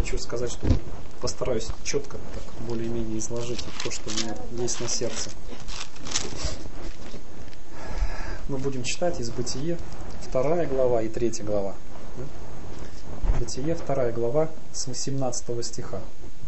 хочу сказать, что постараюсь четко, так, более-менее изложить то, что у меня есть на сердце. Мы будем читать из Бытие 2 глава и 3 глава. Бытие 2 глава с 18 стиха.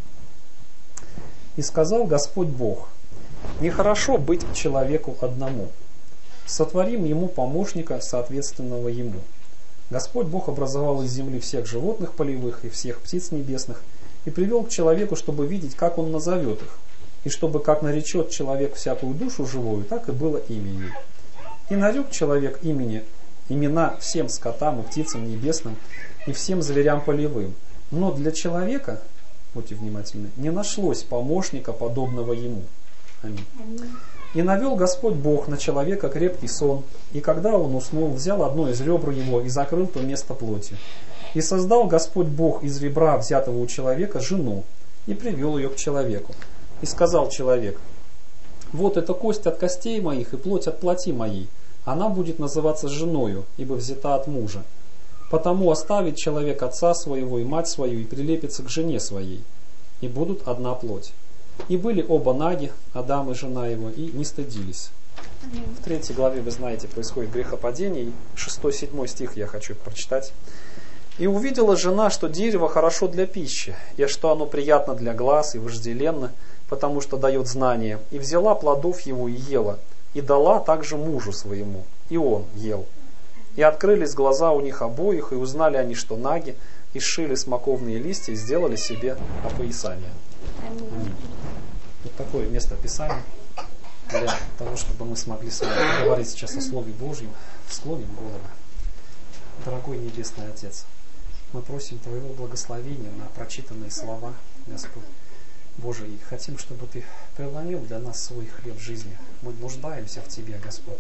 «И сказал Господь Бог: нехорошо быть человеку одному. Сотворим ему помощника, соответственного ему. Господь Бог образовал из земли всех животных полевых и всех птиц небесных и привел к человеку, чтобы видеть, как он назовет их, и чтобы, как наречет человек всякую душу живую, так и было имя ей. И нарек человек имена всем скотам и птицам небесным и всем зверям полевым. Но для человека, будьте внимательны, не нашлось помощника, подобного ему». Аминь. «И навел Господь Бог на человека крепкий сон, и когда он уснул, взял одно из ребр его и закрыл то место плотью. И создал Господь Бог из ребра, взятого у человека, жену, и привел ее к человеку. И сказал человек: вот это кость от костей моих и плоть от плоти моей. Она будет называться женою, ибо взята от мужа. Потому оставит человек отца своего и мать свою и прилепится к жене своей, и будут одна плоть. И были оба наги, Адам и жена его, и не стыдились». В 3 главе, вы знаете, происходит грехопадение. 6-7 стих я хочу прочитать. «И увидела жена, что дерево хорошо для пищи, и что оно приятно для глаз и вожделенно, потому что дает знание, и взяла плодов его и ела, и дала также мужу своему, и он ел. И открылись глаза у них обоих, и узнали они, что наги, и сшили смоковные листья, и сделали себе опоясание». Аминь. Вот такое место Писания для того, чтобы мы смогли с вами поговорить сейчас о Слове Божьем. Склоним головы. Дорогой Небесный Отец, мы просим Твоего благословения на прочитанные слова, Господь Боже, и хотим, чтобы Ты преломил для нас свой хлеб жизни. Мы нуждаемся в Тебе, Господь.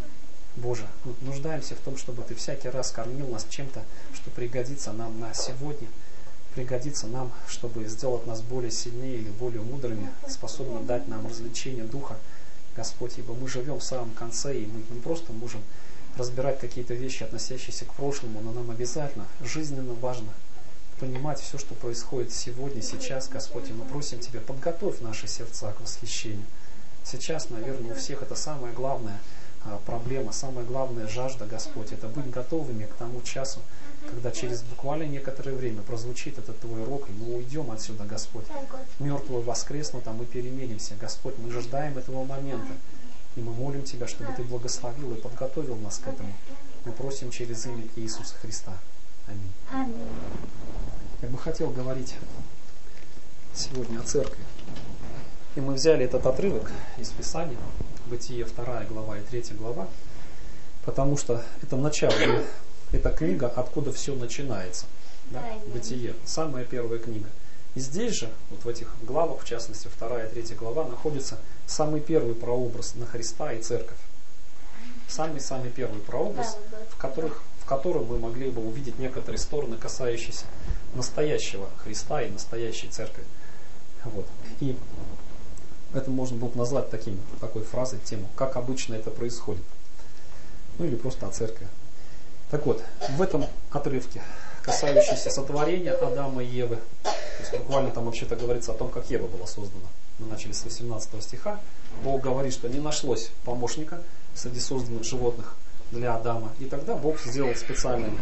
Боже, мы нуждаемся в том, чтобы Ты всякий раз кормил нас чем-то, что пригодится нам на сегодня, пригодится нам, чтобы сделать нас более сильнее или более мудрыми, способным дать нам развлечение духа, Господь, ибо мы живем в самом конце, и мы не просто можем разбирать какие-то вещи, относящиеся к прошлому, но нам обязательно, жизненно важно понимать все, что происходит сегодня, сейчас, Господь, и мы просим Тебя, подготовь наши сердца к восхищению. Сейчас, наверное, у всех это самая главная проблема, самая главная жажда, Господь, это быть готовыми к тому часу, когда через буквально некоторое время прозвучит этот Твой рог, и мы уйдем отсюда, Господь. Мертвые воскреснут, а мы переменимся. Господь, мы жаждаем этого момента, и мы молим Тебя, чтобы Ты благословил и подготовил нас к этому. Мы просим через имя Иисуса Христа. Аминь. Аминь. Я бы хотел говорить сегодня о церкви. И мы взяли этот отрывок из Писания, Бытие 2 глава и 3 глава, потому что это начало, это книга, откуда все начинается. Да? Бытие, самая первая книга. И здесь же, вот в этих главах, в частности 2 и 3 глава, находится самый первый прообраз на Христа и церковь. Самый-самый первый прообраз, в котором мы могли бы увидеть некоторые стороны, касающиеся настоящего Христа и настоящей церкви. Вот. И это можно было бы назвать такой фразой, тему, как обычно это происходит. Ну или просто о церкви. Так вот, в этом отрывке, касающийся сотворения Адама и Евы, то есть буквально там вообще-то говорится о том, как Ева была создана. Мы начали с 18 стиха. Бог говорит, что не нашлось помощника среди созданных животных для Адама. И тогда Бог сделал специальным,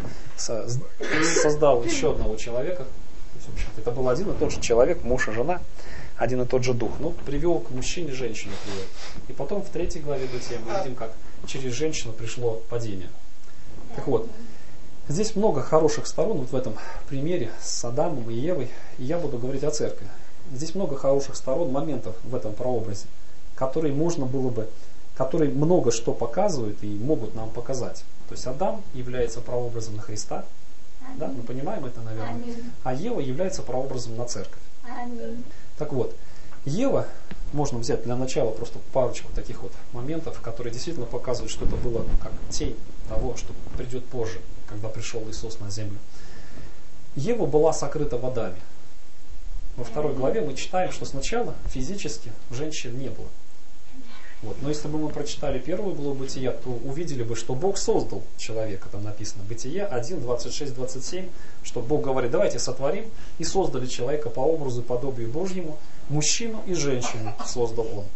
создал еще одного человека. То есть, в общем-то, это был один и тот же человек, муж и жена, один и тот же дух. Но привел к мужчине женщину привел. И потом в 3 главе Бытия мы видим, как через женщину пришло падение. Так вот, здесь много хороших сторон вот в этом примере с Адамом и Евой. И я буду говорить о церкви. Здесь много хороших сторон, моментов в этом прообразе, которые можно было бы, которые много что показывают и могут нам показать. То есть Адам является прообразом на Христа. Да, мы понимаем это, наверное. А Ева является прообразом на церковь. Так вот, Ева, можно взять для начала просто парочку таких вот моментов, которые действительно показывают, что это было как тень того, что придет позже, когда пришел Иисус на землю. Ева была сокрыта в Адаме. Во 2 главе мы читаем, что сначала физически женщин не было. Вот. Но если бы мы прочитали первую главу Бытия, то увидели бы, что Бог создал человека, там написано, Бытие 1, 26, 27, что Бог говорит, давайте сотворим, и создали человека по образу и подобию Божьему, мужчину и женщину создал Он.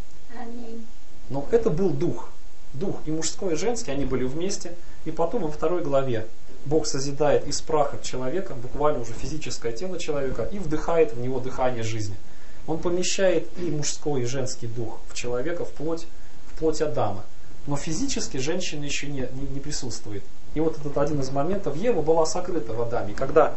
Но это был дух. Дух и мужской, и женский, они были вместе. И потом во второй главе Бог созидает из праха человека, буквально уже физическое тело человека, и вдыхает в него дыхание жизни. Он помещает и мужской, и женский дух в человека, в плоть Адама. Но физически женщина еще не присутствует. И вот этот один из моментов, Ева была сокрыта в Адаме. Когда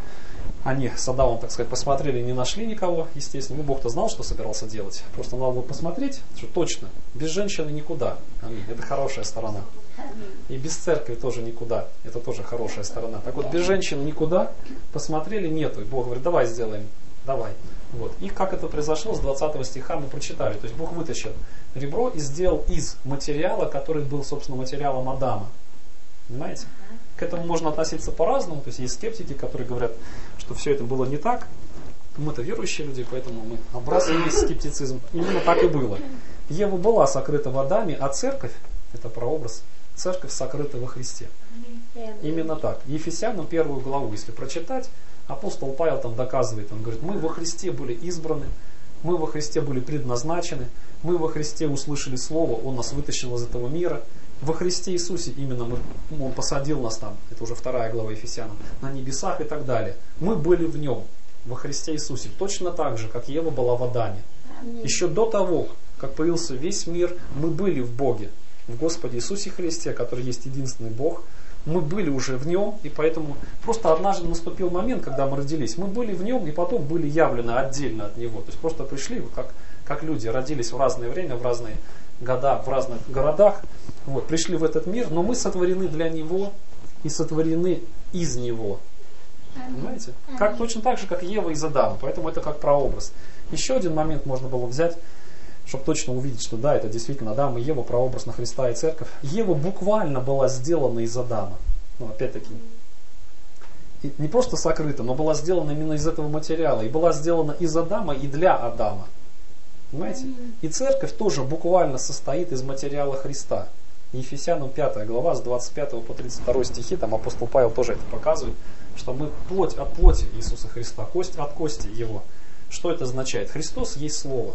они с Адамом, так сказать, посмотрели, не нашли никого, естественно. Бог-то знал, что собирался делать. Просто надо было посмотреть, что точно, без женщины никуда. Аминь. Это хорошая сторона. И без церкви тоже никуда. Это тоже хорошая сторона. Так вот, без женщин никуда. Посмотрели, нету. И Бог говорит, давай сделаем. Давай. Вот. И как это произошло, с 20 стиха мы прочитали. То есть Бог вытащил ребро и сделал из материала, который был, собственно, материалом Адама. Понимаете? К этому можно относиться по-разному. То есть есть скептики, которые говорят, что все это было не так. Мы-то верующие люди, поэтому мы отбрасываем весь скептицизм. Именно так и было. Ева была сокрыта в Адаме, а церковь, это прообраз, церковь сокрыта во Христе. Именно так. Ефесянам 1 главу, если прочитать, апостол Павел там доказывает, он говорит, мы во Христе были избраны, мы во Христе были предназначены, мы во Христе услышали Слово, Он нас вытащил из этого мира. Во Христе Иисусе именно Он посадил нас там, это уже 2 глава Ефесянам, на небесах и так далее. Мы были в Нем, во Христе Иисусе, точно так же, как Ева была в Адаме. Еще до того, как появился весь мир, мы были в Боге, в Господе Иисусе Христе, который есть единственный Бог. Мы были уже в Нем, и поэтому просто однажды наступил момент, когда мы родились. Мы были в Нем, и потом были явлены отдельно от Него. То есть просто пришли, как люди, родились в разное время, в разные года, в разных городах. Вот, пришли в этот мир, но мы сотворены для Него и сотворены из Него. Понимаете? Как, точно так же, как Ева из Адама. Поэтому это как прообраз. Еще один момент можно было взять, чтобы точно увидеть, что да, это действительно Адам и Ева, прообраз на Христа и Церковь. Ева буквально была сделана из Адама. Ну, опять-таки, и не просто сокрыта, но была сделана именно из этого материала. И была сделана из Адама и для Адама. Понимаете? И Церковь тоже буквально состоит из материала Христа. Ефесянам 5 глава, с 25 по 32 стихи, там апостол Павел тоже это показывает, что мы плоть от плоти Иисуса Христа, кость от кости Его. Что это означает? Христос есть Слово.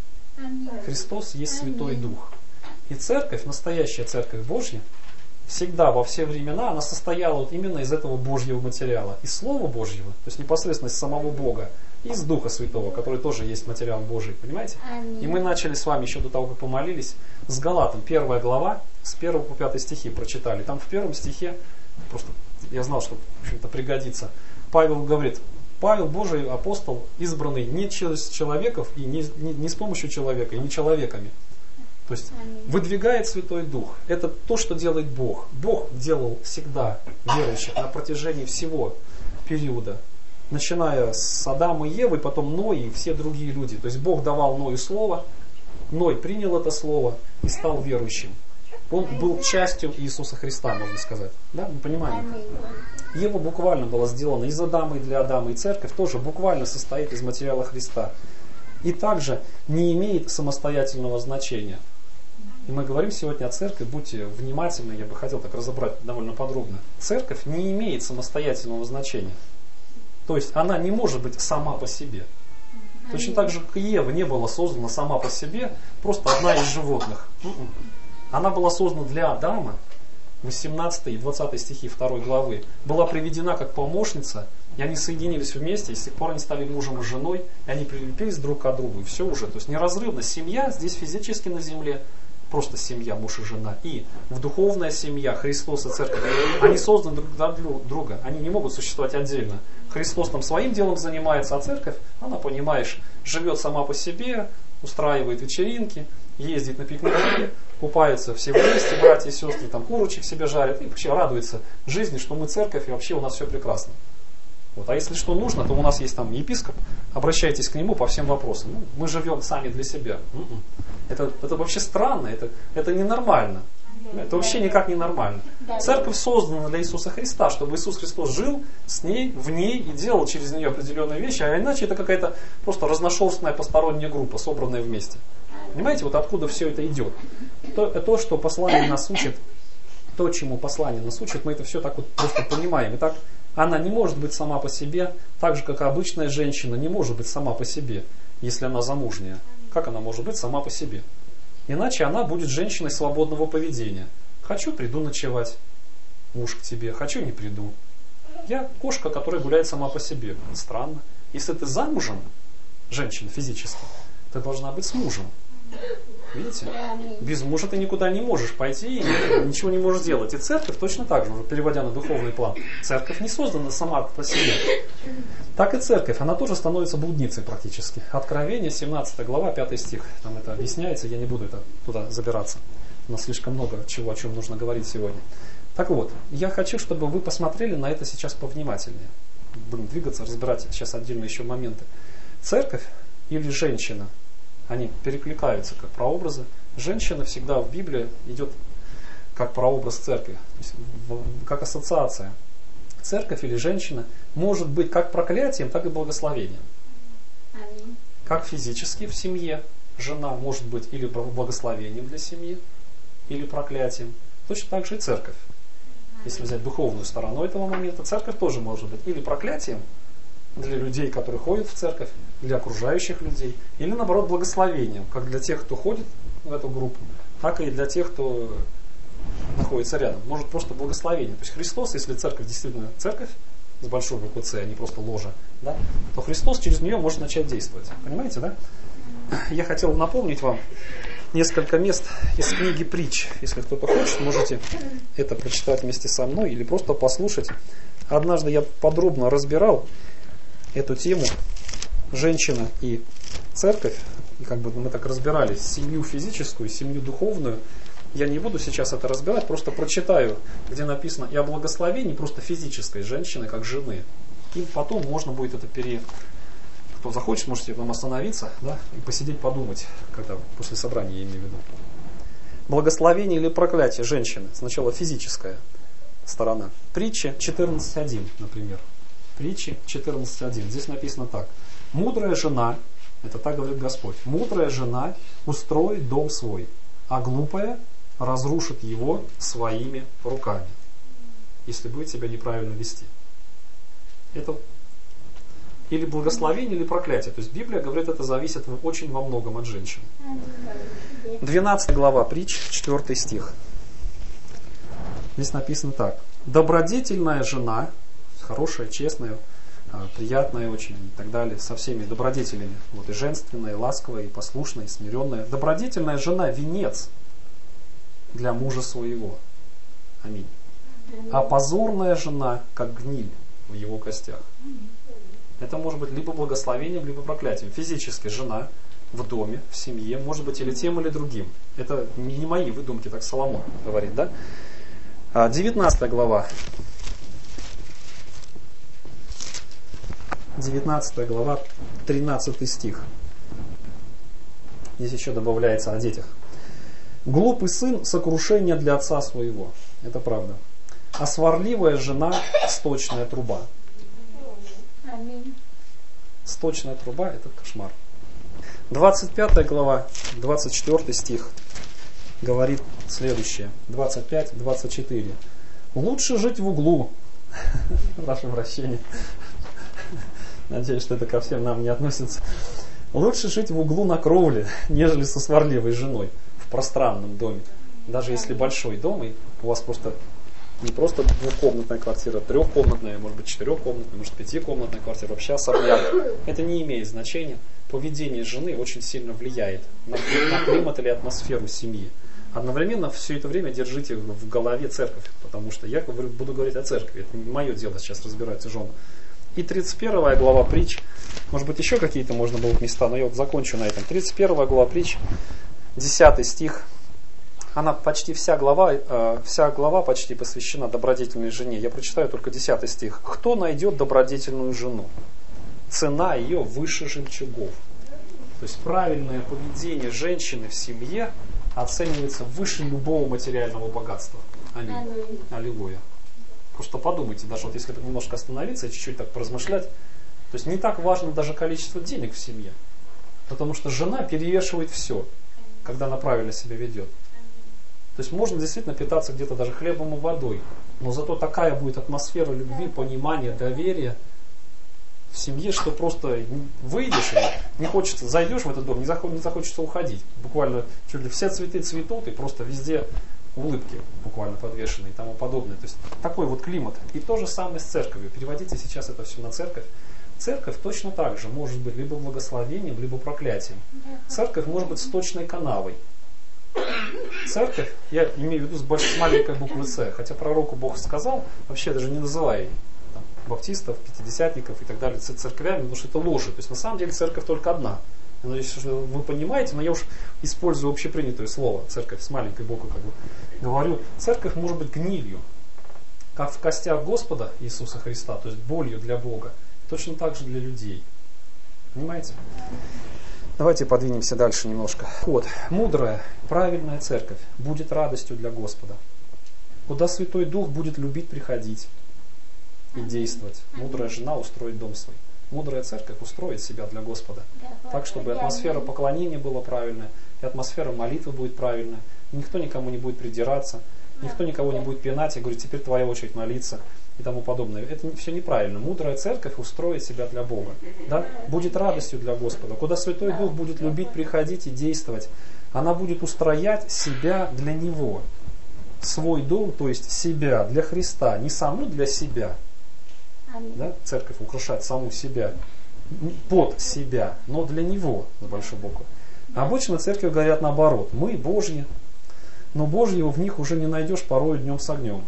Христос есть Святой Дух. И церковь, настоящая церковь Божья, всегда, во все времена, она состояла вот именно из этого Божьего материала. Из Слова Божьего, то есть непосредственно из самого Бога, и из Духа Святого, который тоже есть материал Божий. Понимаете? И мы начали с вами еще до того, как помолились, с Галатам, 1 глава, с 1 по 5 стихи прочитали. Там в 1 стихе, просто я знал, что в общем-то пригодится, Павел говорит, Павел, Божий апостол, избранный не через человеков, и не с помощью человека, и не человеками. То есть выдвигает Святой Дух. Это то, что делает Бог. Бог делал всегда верующих на протяжении всего периода. Начиная с Адама и Евы, потом Ной и все другие люди. То есть Бог давал Ною слово, Ной принял это слово и стал верующим. Он был частью Иисуса Христа, можно сказать. Да, мы понимаем? Ева буквально была сделана из Адама и для Адама, и церковь тоже буквально состоит из материала Христа. И также не имеет самостоятельного значения. И мы говорим сегодня о церкви, будьте внимательны, я бы хотел так разобрать довольно подробно. Церковь не имеет самостоятельного значения. То есть она не может быть сама по себе. Точно так же, как Ева не была создана сама по себе, просто одна из животных. Она была создана для Адама, 18 и 20 стихи 2 главы, была приведена как помощница, и они соединились вместе, и с тех пор они стали мужем и женой, и они прилепились друг к другу, и все уже. То есть неразрывно семья здесь физически на земле, просто семья, муж и жена, и в духовная семья, Христос и Церковь, они созданы друг для друга, они не могут существовать отдельно. Христос там своим делом занимается, а Церковь, она, понимаешь, живет сама по себе, устраивает вечеринки, ездит на пикники, купаются все вместе, братья и сестры, там курочек себе жарят и вообще радуются жизни, что мы церковь и вообще у нас все прекрасно. Вот. А если что нужно, то у нас есть там епископ, обращайтесь к нему по всем вопросам. Мы живем сами для себя. Это вообще странно, это ненормально. Это вообще никак не нормально. Церковь создана для Иисуса Христа, чтобы Иисус Христос жил с ней, в ней и делал через нее определенные вещи, а иначе это какая-то просто разношерстная посторонняя группа, собранная вместе. Понимаете, вот откуда все это идет? То, что послание нас учит, то, чему послание нас учит, мы это все так вот просто понимаем. Итак, она не может быть сама по себе, так же, как и обычная женщина не может быть сама по себе, если она замужняя. Как она может быть сама по себе? Иначе она будет женщиной свободного поведения. Хочу, приду ночевать, муж к тебе, хочу, не приду. Я кошка, которая гуляет сама по себе. Странно. Если ты замужем, женщина физически, ты должна быть с мужем. Видите? Без мужа ты никуда не можешь пойти и ничего не можешь делать. И церковь точно так же, уже переводя на духовный план. Церковь не создана сама по себе. Так и церковь, она тоже становится блудницей практически. Откровение, 17 глава, 5 стих. Там это объясняется, я не буду туда забираться. У нас слишком много чего, о чем нужно говорить сегодня. Так вот, я хочу, чтобы вы посмотрели на это сейчас повнимательнее. Будем двигаться, разбирать сейчас отдельно еще моменты. Церковь или женщина, они перекликаются как прообразы. Женщина всегда в Библии идет как прообраз церкви, то есть как ассоциация. Церковь или женщина может быть как проклятием, так и благословением. Аминь. Как физически в семье жена может быть или благословением для семьи, или проклятием. Точно так же и церковь. Если взять духовную сторону этого момента, церковь тоже может быть или проклятием для людей, которые ходят в церковь, для окружающих людей, или наоборот благословением, как для тех, кто ходит в эту группу, так и для тех, кто находится рядом. Может просто благословение. То есть Христос, если церковь действительно церковь, с большой буквы Ц, а не просто ложа, да, то Христос через нее может начать действовать. Понимаете, да? Я хотел напомнить вам несколько мест из книги «Притч». Если кто-то хочет, можете это прочитать вместе со мной или просто послушать. Однажды я подробно разбирал эту тему женщина и церковь. И как бы мы так разбирали семью физическую, семью духовную. Я не буду сейчас это разбирать, просто прочитаю, где написано и о благословении просто физической женщины, как жены. И потом можно будет это Кто захочет, можете там остановиться, да, и посидеть, подумать, когда после собрания, я имею в виду. Благословение или проклятие женщины. Сначала физическая сторона. Притча 14.1, например. Притча 14.1. Здесь написано так. Мудрая жена, это так говорит Господь, мудрая жена устроит дом свой, а глупая разрушит его своими руками, если будет себя неправильно вести. Это или благословение, или проклятие. То есть Библия говорит, это зависит очень во многом от женщин. 12 глава Притч, 4 стих. Здесь написано так. Добродетельная жена, хорошая, честная, приятная очень и так далее, со всеми добродетелями. Вот и женственная, и ласковая, и послушная, и смиренная. Добродетельная жена – венец для мужа своего. Аминь. А позорная жена, как гниль в его костях. Это может быть либо благословением, либо проклятием. Физически жена в доме, в семье, может быть или тем, или другим. Это не мои выдумки, так Соломон говорит, да? 19 глава. 19 глава, 13 стих. Здесь еще добавляется о детях. Глупый сын – сокрушение для отца своего. Это правда. А сварливая жена – сточная труба. Аминь. Сточная труба – это кошмар. 25 глава, 24 стих говорит следующее. 25-24. Лучше жить в углу. Ваше обращение. Надеюсь, что это ко всем нам не относится. Лучше жить в углу на кровле, нежели со сварливой женой в пространном доме. Даже если большой дом, и у вас просто не просто двухкомнатная квартира, трехкомнатная, может быть четырехкомнатная, может пятикомнатная квартира, вообще особняк. Это не имеет значения. Поведение жены очень сильно влияет на климат или атмосферу семьи. Одновременно все это время держите в голове церковь, потому что я буду говорить о церкви. Это не мое дело сейчас разбирать жену. И 31 глава Притч, может быть еще какие-то можно было места, но я вот закончу на этом. 31 глава Притч, 10 стих. Она почти вся глава почти посвящена добродетельной жене. Я прочитаю только 10 стих. Кто найдет добродетельную жену? Цена ее выше жемчугов. То есть правильное поведение женщины в семье оценивается выше любого материального богатства. Аминь. Аминь. Аллилуйя. Потому что подумайте, даже вот если немножко остановиться и чуть-чуть так поразмышлять, то есть не так важно даже количество денег в семье. Потому что жена перевешивает все, когда она правильно себя ведет. То есть можно действительно питаться где-то даже хлебом и водой, но зато такая будет атмосфера любви, понимания, доверия в семье, что просто выйдешь и не хочется, зайдешь в этот дом, не захочется уходить. Буквально чуть ли все цветы цветут и просто везде улыбки буквально подвешенные и тому подобное. То есть такой вот климат. И то же самое с церковью. Переводите сейчас это все на церковь. Церковь точно так же может быть либо благословением, либо проклятием. Церковь может быть сточной канавой. Церковь, я имею в виду с маленькой буквы С, хотя пророку Бог сказал, вообще даже не называй там, баптистов, пятидесятников и так далее церквями, потому что это ложь. То есть на самом деле церковь только одна. Я надеюсь, что вы понимаете, но я уж использую общепринятое слово, церковь с маленькой буквы как бы говорю. Церковь может быть гнилью, как в костях Господа Иисуса Христа, то есть болью для Бога, точно так же для людей. Понимаете? Давайте подвинемся дальше немножко. Вот, мудрая, правильная церковь будет радостью для Господа. Куда Святой Дух будет любить приходить и действовать. Мудрая жена устроит дом свой. Мудрая церковь устроит себя для Господа. Так, чтобы атмосфера поклонения была правильная, и атмосфера молитвы будет правильная. Никто никому не будет придираться, никто никого не будет пинать и говорить, теперь твоя очередь молиться и тому подобное. Это все неправильно. Мудрая церковь устроит себя для Бога. Да? Будет радостью для Господа. Куда Святой Дух будет любить приходить и действовать, она будет устроять себя для Него. Свой дом, то есть себя, для Христа. Не саму для себя. Да? Церковь украшать саму себя, под себя, но для Него, с большой буквы. Обычно церкви говорят наоборот. Мы Божьи, но Божьего в них уже не найдешь порой днем с огнем.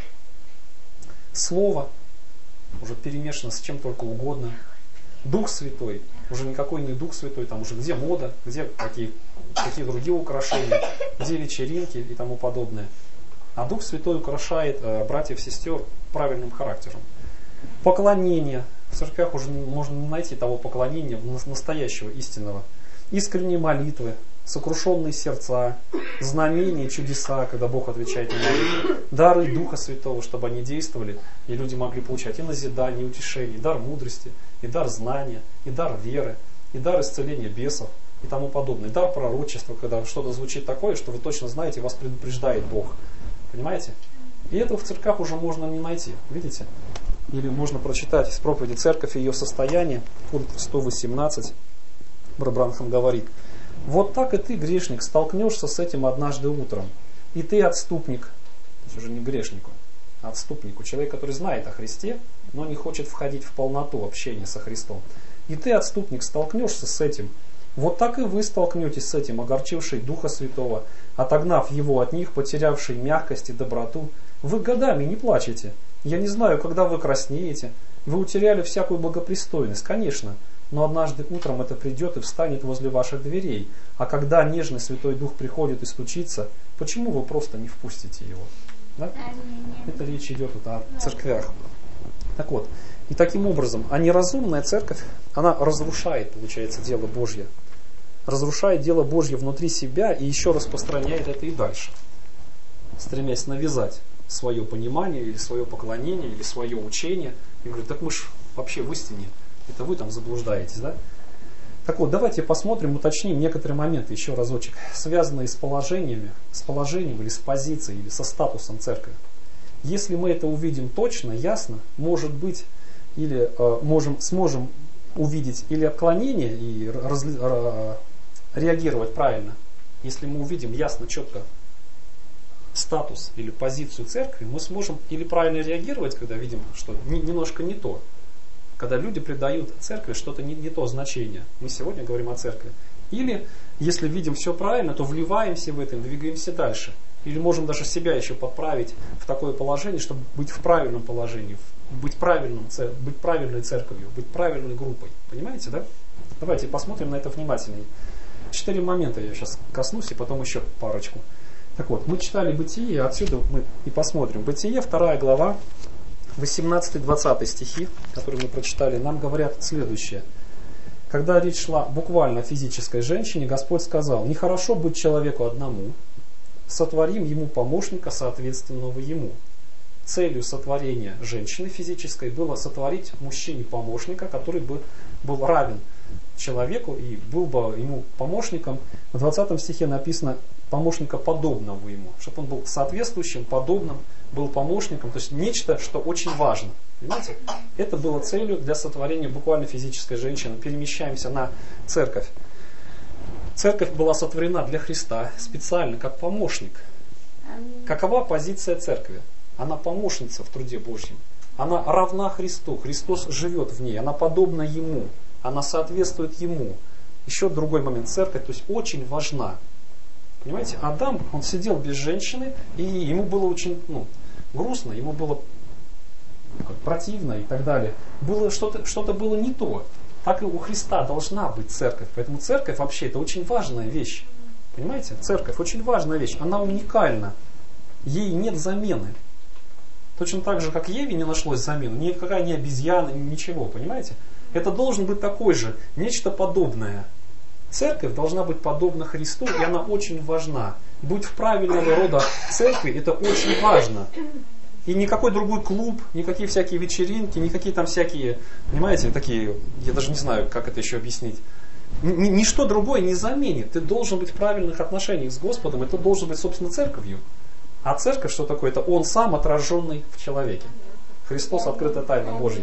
Слово уже перемешано с чем только угодно. Дух Святой, уже никакой не Дух Святой, там уже где мода, где какие другие украшения, где вечеринки и тому подобное. А Дух Святой украшает братьев и сестер правильным характером. Поклонение. В церквях уже можно не найти того поклонения настоящего, истинного. Искренние молитвы, сокрушенные сердца, знамения, чудеса, когда Бог отвечает на молитву, дары Духа Святого, чтобы они действовали, и люди могли получать и назидание, и утешение, и дар мудрости, и дар знания, и дар веры, и дар исцеления бесов, и тому подобное. И дар пророчества, когда что-то звучит такое, что вы точно знаете, вас предупреждает Бог. Понимаете? И этого в церквях уже можно не найти. Видите? Или можно прочитать из проповеди «Церковь и ее состояние», пункт 118. Брат Бранхам говорит: вот так и ты, грешник, столкнешься с этим однажды утром. И ты отступник, то есть уже не грешнику, а отступнику, человек, который знает о Христе, но не хочет входить в полноту общения со Христом. И ты, отступник, столкнешься с этим. Вот так и вы столкнетесь с этим, огорчивший Духа Святого, отогнав его от них, потерявший мягкость и доброту. Вы годами не плачете. Я не знаю, когда вы краснеете. Вы утеряли всякую благопристойность, конечно. Но однажды утром это придет и встанет возле ваших дверей. А когда нежный Святой Дух приходит и стучится, почему вы просто не впустите его? Да? Это речь идет вот о церквях. Так вот, и таким образом, а неразумная церковь, она разрушает, получается, дело Божье. Разрушает дело Божье внутри себя и еще распространяет это и дальше. Стремясь навязать свое понимание, или свое поклонение, или свое учение. И говорит, так мы же вообще в истине. Это вы там заблуждаетесь, да? Так вот, давайте посмотрим, уточним некоторые моменты еще разочек, связанные с положением или с позицией, или со статусом церкви. Если мы это увидим точно, ясно, может быть, или сможем увидеть или отклонение и реагировать правильно. Если мы увидим ясно, четко статус или позицию церкви, мы сможем или правильно реагировать, когда видим, что немножко не то. Когда люди придают церкви что-то не то значение. Мы сегодня говорим о церкви. Или, если видим все правильно, то вливаемся в это и двигаемся дальше. Или можем даже себя еще подправить в такое положение, чтобы быть в правильном положении, быть правильной церковью, быть правильной группой. Понимаете, да? Давайте посмотрим на это внимательнее. 4 момента я сейчас коснусь, и потом еще парочку. Так вот, мы читали Бытие, отсюда мы и посмотрим. Бытие, 2 глава, 18-20 стихи, которые мы прочитали, нам говорят следующее. когда речь шла буквально о физической женщине, Господь сказал: нехорошо быть человеку одному, сотворим ему помощника, соответственного ему. Целью сотворения женщины физической было сотворить мужчине помощника, который бы был равен человеку и был бы ему помощником. В 20 стихе написано: помощника подобного ему, чтобы он был соответствующим, подобным, был помощником, то есть нечто, что очень важно. Понимаете? Это было целью для сотворения буквально физической женщины. Перемещаемся на церковь. Церковь была сотворена для Христа специально как помощник. Какова позиция церкви? Она помощница в труде Божьем. Она равна Христу. Христос живет в ней. Она подобна Ему. Она соответствует Ему. Еще другой момент. Церковь, то есть, очень важна. Понимаете, Адам, он сидел без женщины, и ему было очень грустно, ему было противно и так далее. Было что-то было не то. Так и у Христа должна быть церковь. Поэтому церковь вообще это очень важная вещь. Понимаете? Церковь очень важная вещь. Она уникальна. Ей нет замены. Точно так же, как Еве не нашлось замены. Никакая не обезьяна, ничего. Понимаете? Это должен быть такой же, нечто подобное. Церковь должна быть подобна Христу, и она очень важна. Быть в правильного рода церкви, это очень важно. И никакой другой клуб, никакие всякие вечеринки, никакие там всякие, понимаете, такие, я даже не знаю, как это еще объяснить. Ничто другое не заменит. Ты должен быть в правильных отношениях с Господом, это должен быть, собственно, церковью. А церковь что такое? Это Он сам, отраженный в человеке. Христос, открытая тайна Божья.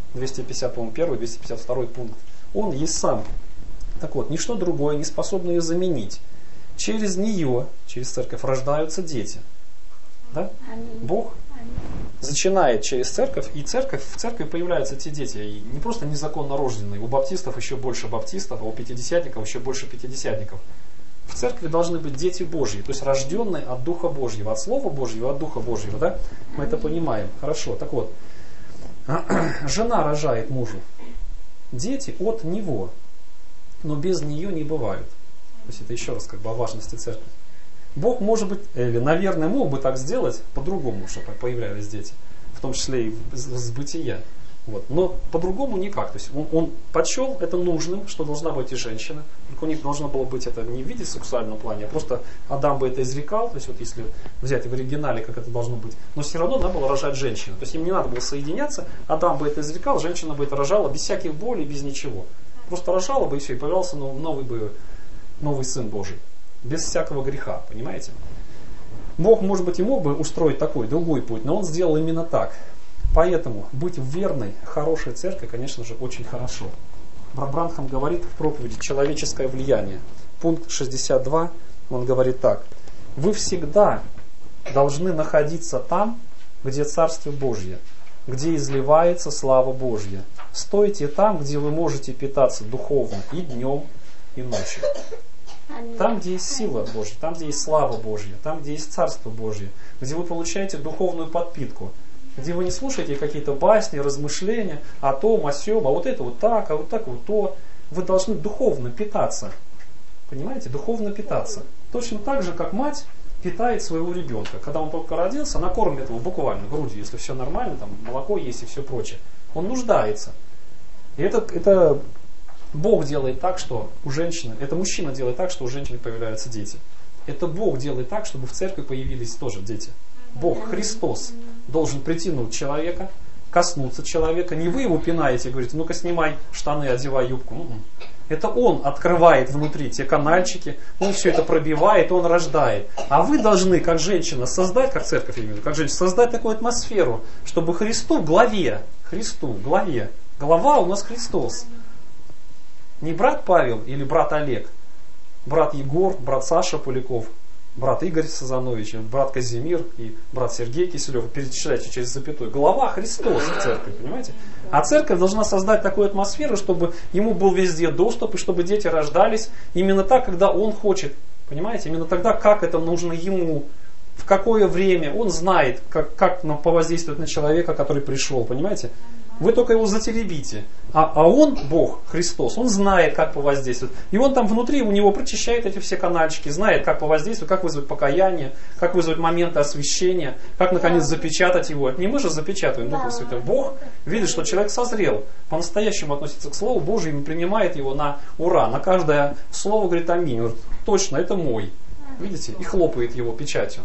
251, 252 пункт. Он есть сам. Так вот, ничто другое не способно ее заменить. Через нее, через церковь, рождаются дети. Да? Бог зачинает через церковь, и в церкви появляются те дети. И не просто незаконно рожденные. У баптистов еще больше баптистов, а у пятидесятников еще больше пятидесятников. В церкви должны быть дети Божьи, то есть рожденные от Духа Божьего, от Слова Божьего, от Духа Божьего. Да? Мы это понимаем. Хорошо. Так вот, жена рожает мужу. Дети от него. Но без нее не бывают. То есть это еще раз о важности церкви. Бог, может быть, или, наверное, мог бы так сделать по-другому, чтобы появлялись дети. В том числе и с бытия. Вот. Но по-другому никак. То есть он почел это нужным, что должна быть и женщина. Только у них должно было быть это не в виде сексуального плана, а просто Адам бы это изрекал. То есть вот если взять в оригинале, как это должно быть. Но все равно надо было рожать женщину. То есть им не надо было соединяться. Адам бы это изрекал, женщина бы это рожала без всяких болей, без ничего. Просто рожала бы и все, и появился новый Сын Божий. Без всякого греха, понимаете? Бог, может быть, и мог бы устроить такой, другой путь, но Он сделал именно так. Поэтому быть верной, хорошей церкви, конечно же, очень хорошо. Брат Бранхам говорит в проповеди «Человеческое влияние». Пункт 62, он говорит так. Вы всегда должны находиться там, где Царствие Божье, где изливается слава Божья. Стойте там, где вы можете питаться духовно и днем, и ночью. Там, где есть сила Божья, там, где есть слава Божья, там, где есть Царство Божье, где вы получаете духовную подпитку, где вы не слушаете какие-то басни, размышления о том, о сём, а вот это вот так, а вот так вот то. Вы должны духовно питаться. Понимаете? Духовно питаться. Точно так же, как мать питает своего ребенка. Когда он только родился, она кормит его буквально грудью, если все нормально, там молоко есть и все прочее. Он нуждается. И это Бог делает так, что у женщины, это мужчина делает так, что у женщины появляются дети. Это Бог делает так, чтобы в церкви появились тоже дети. Бог, Христос, должен притянуть человека, коснуться человека. Не вы его пинаете и говорите, ну-ка снимай штаны, одевай юбку. Это Он открывает внутри те канальчики, Он все это пробивает, Он рождает. А вы должны, как женщина, создать, как церковь, я имею в виду, как женщина, создать такую атмосферу, чтобы Христу главе, глава у нас Христос. Не брат Павел или брат Олег, брат Егор, брат Саша Поляков, брат Игорь Сазанович, брат Казимир и брат Сергей Киселев, перечисляйте через запятую. Глава Христос в церкви, понимаете? А церковь должна создать такую атмосферу, чтобы ему был везде доступ, и чтобы дети рождались именно так, когда он хочет. Понимаете? Именно тогда, как это нужно ему, в какое время. Он знает, как повоздействовать на человека, который пришел. Понимаете? Вы только его затеребите. А он, Бог, Христос, он знает, как повоздействовать. И он там внутри, у него прочищает эти все канальчики, знает, как повоздействовать, как вызвать покаяние, как вызвать моменты освящения, как, наконец, запечатать его. Не мы же запечатываем Духом Святым. Бог видит, что человек созрел, по-настоящему относится к Слову Божьему и принимает его на ура. На каждое слово говорит аминь. Говорит, точно, это мой. Видите? И хлопает его печатью.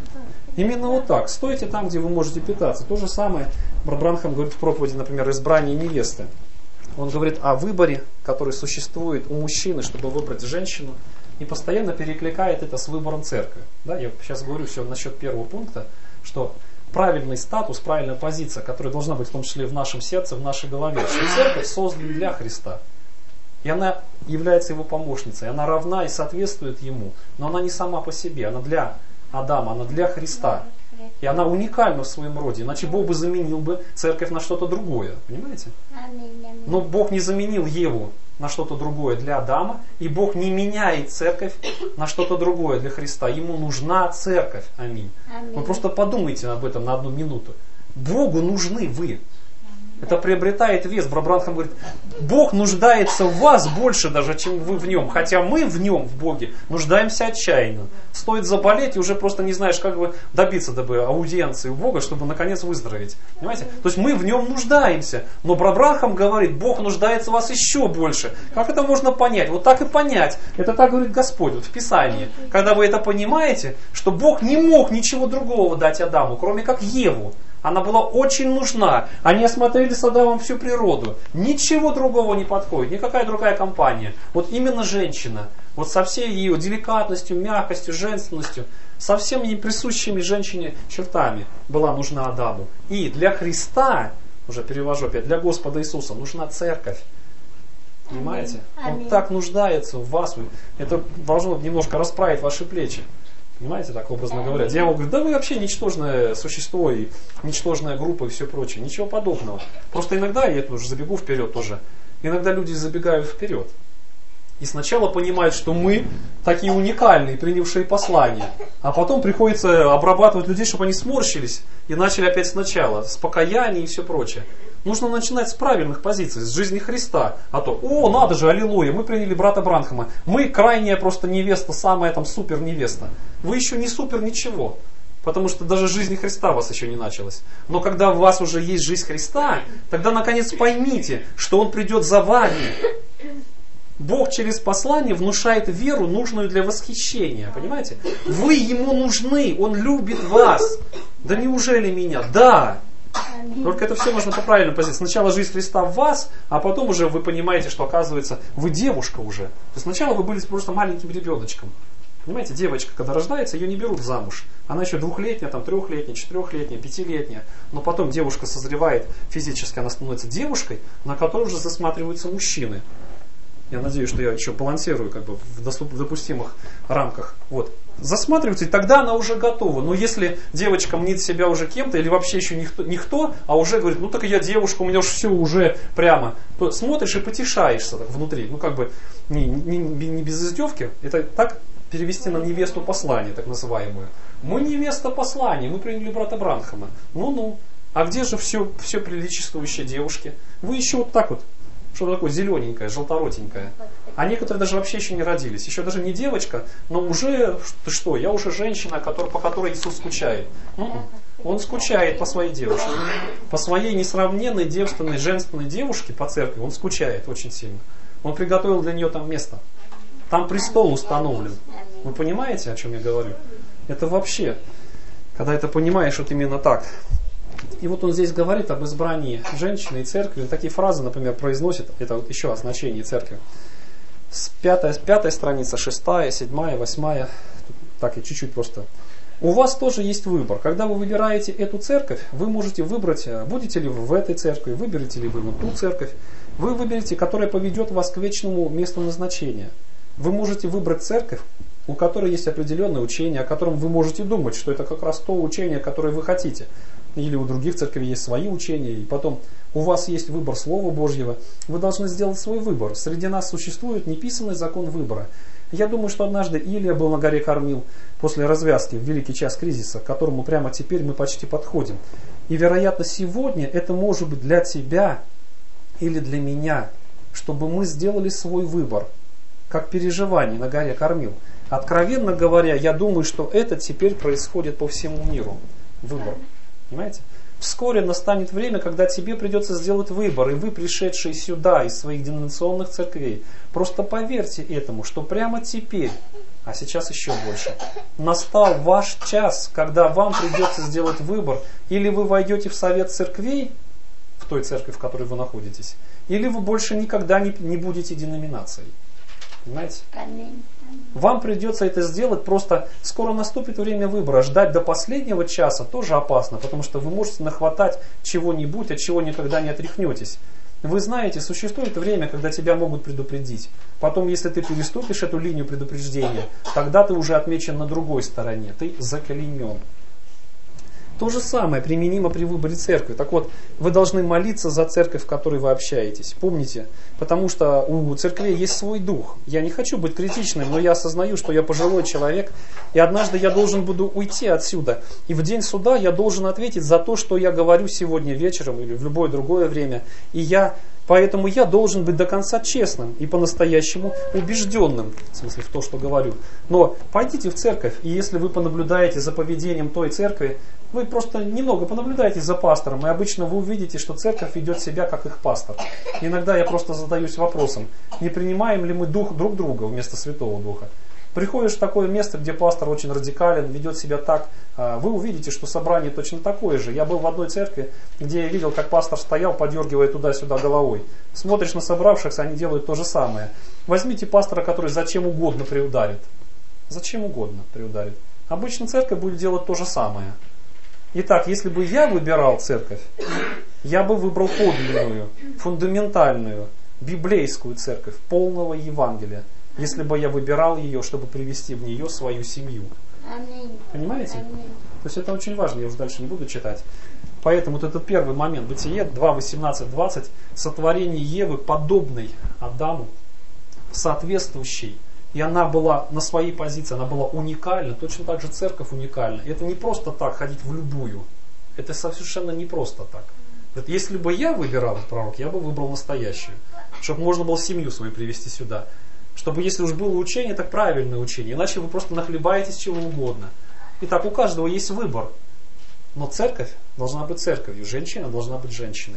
Именно вот так. Стойте там, где вы можете питаться. То же самое брат Бранхам говорит в проповеди, например, избрание невесты. Он говорит о выборе, который существует у мужчины, чтобы выбрать женщину, и постоянно перекликает это с выбором церкви. Да, я сейчас говорю все насчет первого пункта, что правильный статус, правильная позиция, которая должна быть в том числе в нашем сердце, в нашей голове, что церковь создана для Христа. И она является его помощницей, она равна и соответствует ему, но она не сама по себе, она для Адама, она для Христа. И она уникальна в своем роде, иначе Бог бы заменил бы церковь на что-то другое. Понимаете? Но Бог не заменил Еву на что-то другое для Адама, и Бог не меняет церковь на что-то другое для Христа. Ему нужна церковь. Аминь. Вы просто подумайте об этом на одну минуту. Богу нужны вы. Это приобретает вес. Брат Бранхам говорит, Бог нуждается в вас больше даже, чем вы в нем. Хотя мы в нем, в Боге, нуждаемся отчаянно. Стоит заболеть, и уже просто не знаешь, как бы добиться аудиенции у Бога, чтобы наконец выздороветь. Понимаете? То есть мы в нем нуждаемся. Но брат Бранхам говорит, Бог нуждается в вас еще больше. Как это можно понять? Вот так и понять. Это так говорит Господь вот в Писании. Когда вы это понимаете, что Бог не мог ничего другого дать Адаму, кроме как Еву. Она была очень нужна. Они осмотрели с Адамом всю природу. Ничего другого не подходит. Никакая другая компания. Вот именно женщина. Вот со всей ее деликатностью, мягкостью, женственностью. Со всеми ей присущими женщине чертами была нужна Адаму. И для Христа, уже перевожу опять, для Господа Иисуса нужна церковь. Понимаете? Он так нуждается в вас. Это должно немножко расправить ваши плечи. Понимаете, так образно говоря. Дьявол говорит, да вы вообще ничтожное существо и ничтожная группа и все прочее. Ничего подобного. Просто иногда, я уже забегу вперед тоже, иногда люди забегают вперед. И сначала понимают, что мы такие уникальные, принявшие послание. А потом приходится обрабатывать людей, чтобы они сморщились и начали опять сначала, с покаяния и все прочее. Нужно начинать с правильных позиций, с жизни Христа. А то, надо же, аллилуйя, мы приняли брата Бранхама. Мы крайняя просто невеста, самая там супер невеста. Вы еще не супер ничего. Потому что даже жизнь Христа у вас еще не началась. Но когда у вас уже есть жизнь Христа, тогда наконец поймите, что Он придет за вами. Бог через послание внушает веру, нужную для восхищения. Понимаете? Вы Ему нужны, Он любит вас. Да неужели меня? Да. Только это все можно по правильной позиции. Сначала жизнь Христа в вас, а потом уже вы понимаете, что оказывается вы девушка уже. То есть сначала вы были просто маленьким ребеночком. Понимаете, девочка, когда рождается, ее не берут замуж. Она еще 2-летняя, 3-летняя, 4-летняя, 5-летняя. Но потом девушка созревает физически, она становится девушкой, на которой уже засматриваются мужчины. Я надеюсь, что я еще балансирую в допустимых рамках. Вот. Засматривается, и тогда она уже готова. Но если девочка мнит себя уже кем-то, или вообще еще никто, а уже говорит, так я девушка, у меня уж все уже прямо, то смотришь и потешаешься так внутри. Не без издевки, это так перевести на невесту послания, так называемую. Мы невеста послания, мы приняли брата Бранхама. А где же все приличествующие девушки? Вы еще вот так вот. Что такое зелененькое, желторотенькое. А некоторые даже вообще еще не родились. Еще даже не девочка, но уже, я уже женщина, по которой Иисус скучает. Он скучает по своей девушке. По своей несравненной, девственной, женственной девушке по церкви он скучает очень сильно. Он приготовил для нее там место. Там престол установлен. Вы понимаете, о чем я говорю? Это вообще, когда это понимаешь, вот именно так. И вот он здесь говорит об избрании женщины и церкви. Такие фразы, например, произносит, это вот еще о значении церкви. С 5 страница, 6, 7, 8. Так, и чуть-чуть просто. У вас тоже есть выбор. Когда вы выбираете эту церковь, вы можете выбрать, будете ли вы в этой церкви, выберете ли вы вот ту церковь. Вы выберете, которая поведет вас к вечному месту назначения. Вы можете выбрать церковь, у которой есть определенное учение, о котором вы можете думать, что это как раз то учение, которое вы хотите. Или у других церквей есть свои учения, и потом у вас есть выбор Слова Божьего. Вы должны сделать свой выбор. Среди нас существует неписанный закон выбора. Я думаю, что однажды Илия был на горе Кармил после развязки в великий час кризиса, к которому прямо теперь мы почти подходим. И, вероятно, сегодня это может быть для тебя или для меня, чтобы мы сделали свой выбор, как переживание на горе Кормил. Откровенно говоря, я думаю, что это теперь происходит по всему миру. Выбор. Понимаете? Вскоре настанет время, когда тебе придется сделать выбор, и вы, пришедшие сюда из своих деноминационных церквей, просто поверьте этому, что прямо теперь, а сейчас еще больше, настал ваш час, когда вам придется сделать выбор, или вы войдете в совет церквей, в той церкви, в которой вы находитесь, или вы больше никогда не будете деноминацией. Понимаете? Вам придется это сделать, просто скоро наступит время выбора. Ждать до последнего часа тоже опасно, потому что вы можете нахватать чего-нибудь, от чего никогда не отряхнетесь. Вы знаете, существует время, когда тебя могут предупредить. Потом, если ты переступишь эту линию предупреждения, тогда ты уже отмечен на другой стороне, ты закаленен. То же самое применимо при выборе церкви. Так вот, вы должны молиться за церковь, в которой вы общаетесь. Помните, потому что у церкви есть свой дух. Я не хочу быть критичным, но я осознаю, что я пожилой человек, и однажды я должен буду уйти отсюда. И в день суда я должен ответить за то, что я говорю сегодня вечером или в любое другое время. Поэтому я должен быть до конца честным и по-настоящему убежденным, в смысле в то, что говорю. Но пойдите в церковь, и если вы понаблюдаете за поведением той церкви, вы просто немного понаблюдаете за пастором, и обычно вы увидите, что церковь ведет себя как их пастор. Иногда я просто задаюсь вопросом, не принимаем ли мы дух друг друга вместо Святого Духа. Приходишь в такое место, где пастор очень радикален, ведет себя так, вы увидите, что собрание точно такое же. Я был в одной церкви, где я видел, как пастор стоял, подергивая туда-сюда головой. Смотришь на собравшихся, они делают то же самое. Возьмите пастора, который зачем угодно приударит. Зачем угодно приударит. Обычно церковь будет делать то же самое. Итак, если бы я выбирал церковь, я бы выбрал подлинную, фундаментальную, библейскую церковь, полного Евангелия. Если бы я выбирал ее, чтобы привести в нее свою семью. Понимаете? То есть это очень важно, я уже дальше не буду читать. Поэтому вот этот первый момент, Бытие 2:18-20, сотворение Евы подобной Адаму, соответствующей. И она была на своей позиции, она была уникальна, точно так же церковь уникальна. Это не просто так ходить в любую. Это совершенно не просто так. Вот если бы я выбирал пророк, я бы выбрал настоящую. Чтобы можно было семью свою привести сюда. Чтобы если уж было учение, так правильное учение. Иначе вы просто нахлебаетесь чего угодно. Итак, у каждого есть выбор. Но церковь должна быть церковью. Женщина должна быть женщиной.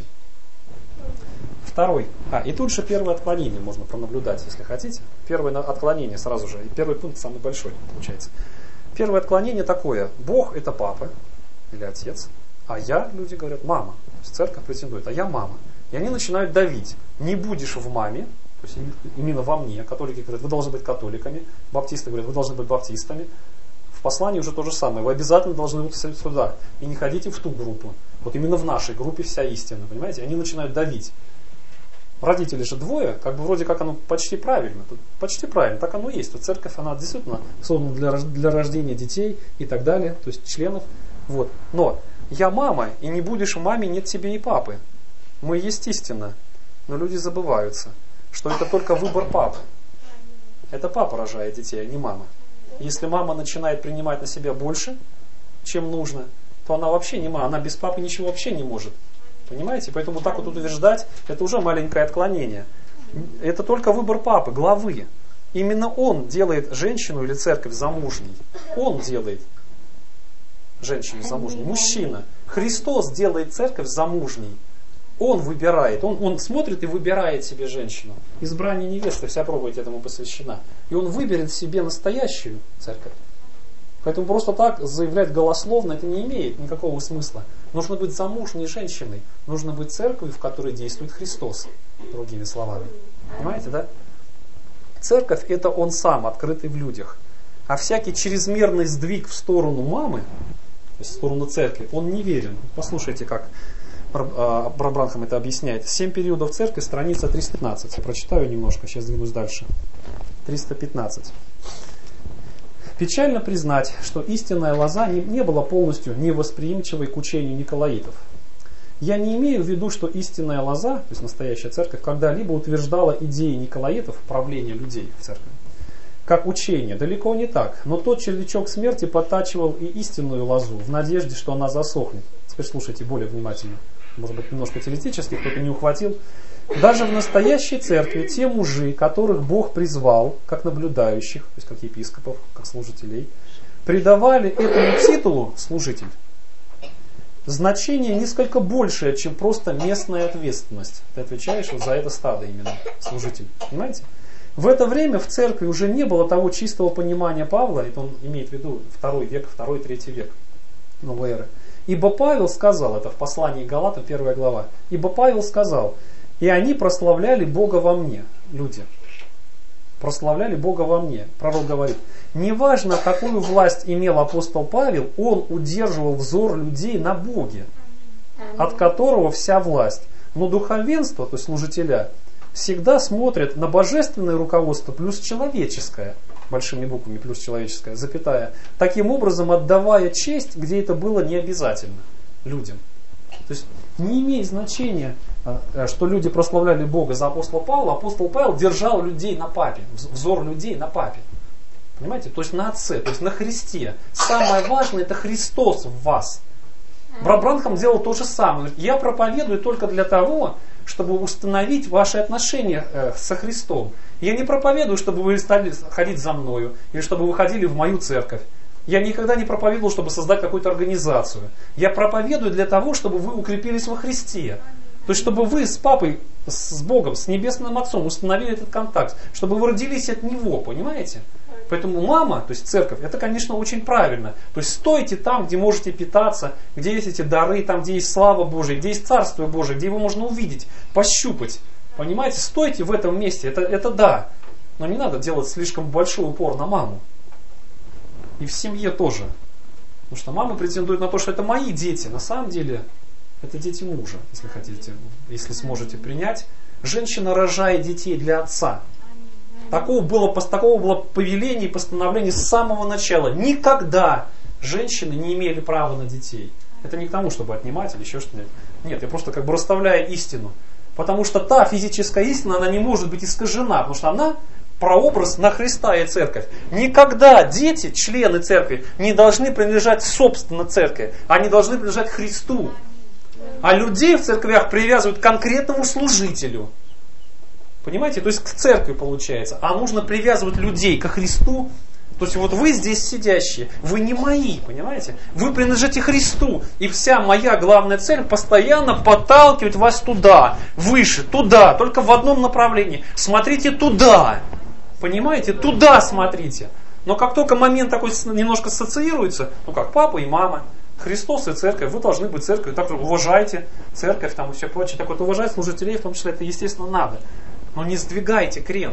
Второй. И тут же первое отклонение можно пронаблюдать, если хотите. Первое отклонение сразу же. И первый пункт самый большой получается. Первое отклонение такое. Бог это папа или отец. А я, люди говорят, мама. То есть церковь претендует. А я мама. И они начинают давить. Не будешь в маме. То есть именно во мне. Католики говорят, вы должны быть католиками. Баптисты говорят, вы должны быть баптистами. В послании уже то же самое. Вы обязательно должны быть сюда. И не ходите в ту группу. Вот именно в нашей группе вся истина. Понимаете? Они начинают давить. Родители же двое, как бы вроде как оно почти правильно. Почти правильно, так оно есть. Церковь, она действительно создана для рождения детей и так далее. То есть членов. Вот. Но я мама, и не будешь в маме, нет тебе и папы. Мы есть истина. Но люди забываются, что это только выбор папы. Это папа рожает детей, а не мама. Если мама начинает принимать на себя больше, чем нужно, то она вообще не мама. Она без папы ничего вообще не может. Понимаете? Поэтому так вот утверждать, это уже маленькое отклонение. Это только выбор папы, главы. Именно он делает женщину или церковь замужней. Он делает женщину замужней. Мужчина. Христос делает церковь замужней. Он выбирает. Он смотрит и выбирает себе женщину. Избрание невесты, вся проповедь этому посвящена. И он выберет себе настоящую церковь. Поэтому просто так заявлять голословно, это не имеет никакого смысла. Нужно быть замужней женщиной. Нужно быть церковью, в которой действует Христос. Другими словами. Понимаете, да? Церковь – это Он сам, открытый в людях. А всякий чрезмерный сдвиг в сторону мамы, то есть в сторону церкви, он неверен. Послушайте, как Бранхам это объясняет. 7 периодов церкви, страница 315. Я прочитаю немножко, сейчас двинусь дальше. 315. Печально признать, что истинная лоза не была полностью невосприимчивой к учению николаитов. Я не имею в виду, что истинная лоза, то есть настоящая церковь, когда-либо утверждала идеи николаитов, правления людей в церкви, как учение. Далеко не так. Но тот червячок смерти подтачивал и истинную лозу в надежде, что она засохнет. Теперь слушайте более внимательно. Может быть, немножко теоретически, кто-то не ухватил. Даже в настоящей церкви те мужи, которых Бог призвал, как наблюдающих, то есть как епископов, как служителей, придавали этому титулу служитель значение несколько большее, чем просто местная ответственность. Ты отвечаешь вот за это стадо именно, служитель. Понимаете? В это время в церкви уже не было того чистого понимания Павла, это он имеет в виду 2 век, 2-3 век новой эры. Ибо Павел сказал, это в послании к Галатам, 1 глава, ибо Павел сказал, и они прославляли Бога во мне, люди. Прославляли Бога во мне. Пророк говорит, неважно, какую власть имел апостол Павел, он удерживал взор людей на Боге, от которого вся власть. Но духовенство, то есть служителя, всегда смотрят на божественное руководство плюс человеческое, большими буквами плюс человеческое, запятая, таким образом отдавая честь, где это было не обязательно людям. То есть не имеет значения, что люди прославляли Бога за апостола Павла. Апостол Павел держал людей на папе, взор людей на папе. Понимаете? То есть на Отце, то есть на Христе. Самое важное это Христос в вас. Брат Бранхам делал то же самое. Я проповедую только для того, чтобы установить ваши отношения со Христом. Я не проповедую, чтобы вы стали ходить за мною, или чтобы вы ходили в мою церковь. Я никогда не проповедовал, чтобы создать какую-то организацию. Я проповедую для того, чтобы вы укрепились во Христе. То есть, чтобы вы с Папой, с Богом, с Небесным Отцом установили этот контакт. Чтобы вы родились от Него, понимаете? Поэтому мама, то есть церковь, это, конечно, очень правильно. То есть, стойте там, где можете питаться, где есть эти дары, там, где есть слава Божия, где есть Царство Божие, где его можно увидеть, пощупать. Понимаете? Стойте в этом месте, это да. Но не надо делать слишком большой упор на маму. И в семье тоже. Потому что мама претендует на то, что это мои дети. На самом деле, это дети мужа, если хотите, если сможете принять. Женщина рожает детей для отца. Такого было повеление и постановление с самого начала. Никогда женщины не имели права на детей. Это не к тому, чтобы отнимать или еще что-нибудь. Нет, я просто как бы расставляю истину. Потому что та физическая истина, она не может быть искажена, потому что она прообраз на Христа и церковь. Никогда дети, члены церкви, не должны принадлежать собственно церкви. Они должны принадлежать Христу. А людей в церквях привязывают к конкретному служителю. Понимаете? То есть к церкви получается. А нужно привязывать людей ко Христу. То есть вот вы здесь сидящие, вы не мои, понимаете? Вы принадлежите Христу. И вся моя главная цель постоянно подталкивать вас туда, выше, туда, только в одном направлении. Смотрите туда. Понимаете? Туда смотрите. Но как только момент такой немножко ассоциируется, ну как папа и мама, Христос и церковь, вы должны быть церковью, также уважайте церковь там и все прочее. Так вот, уважать служителей, в том числе, это естественно надо. Но не сдвигайте крен.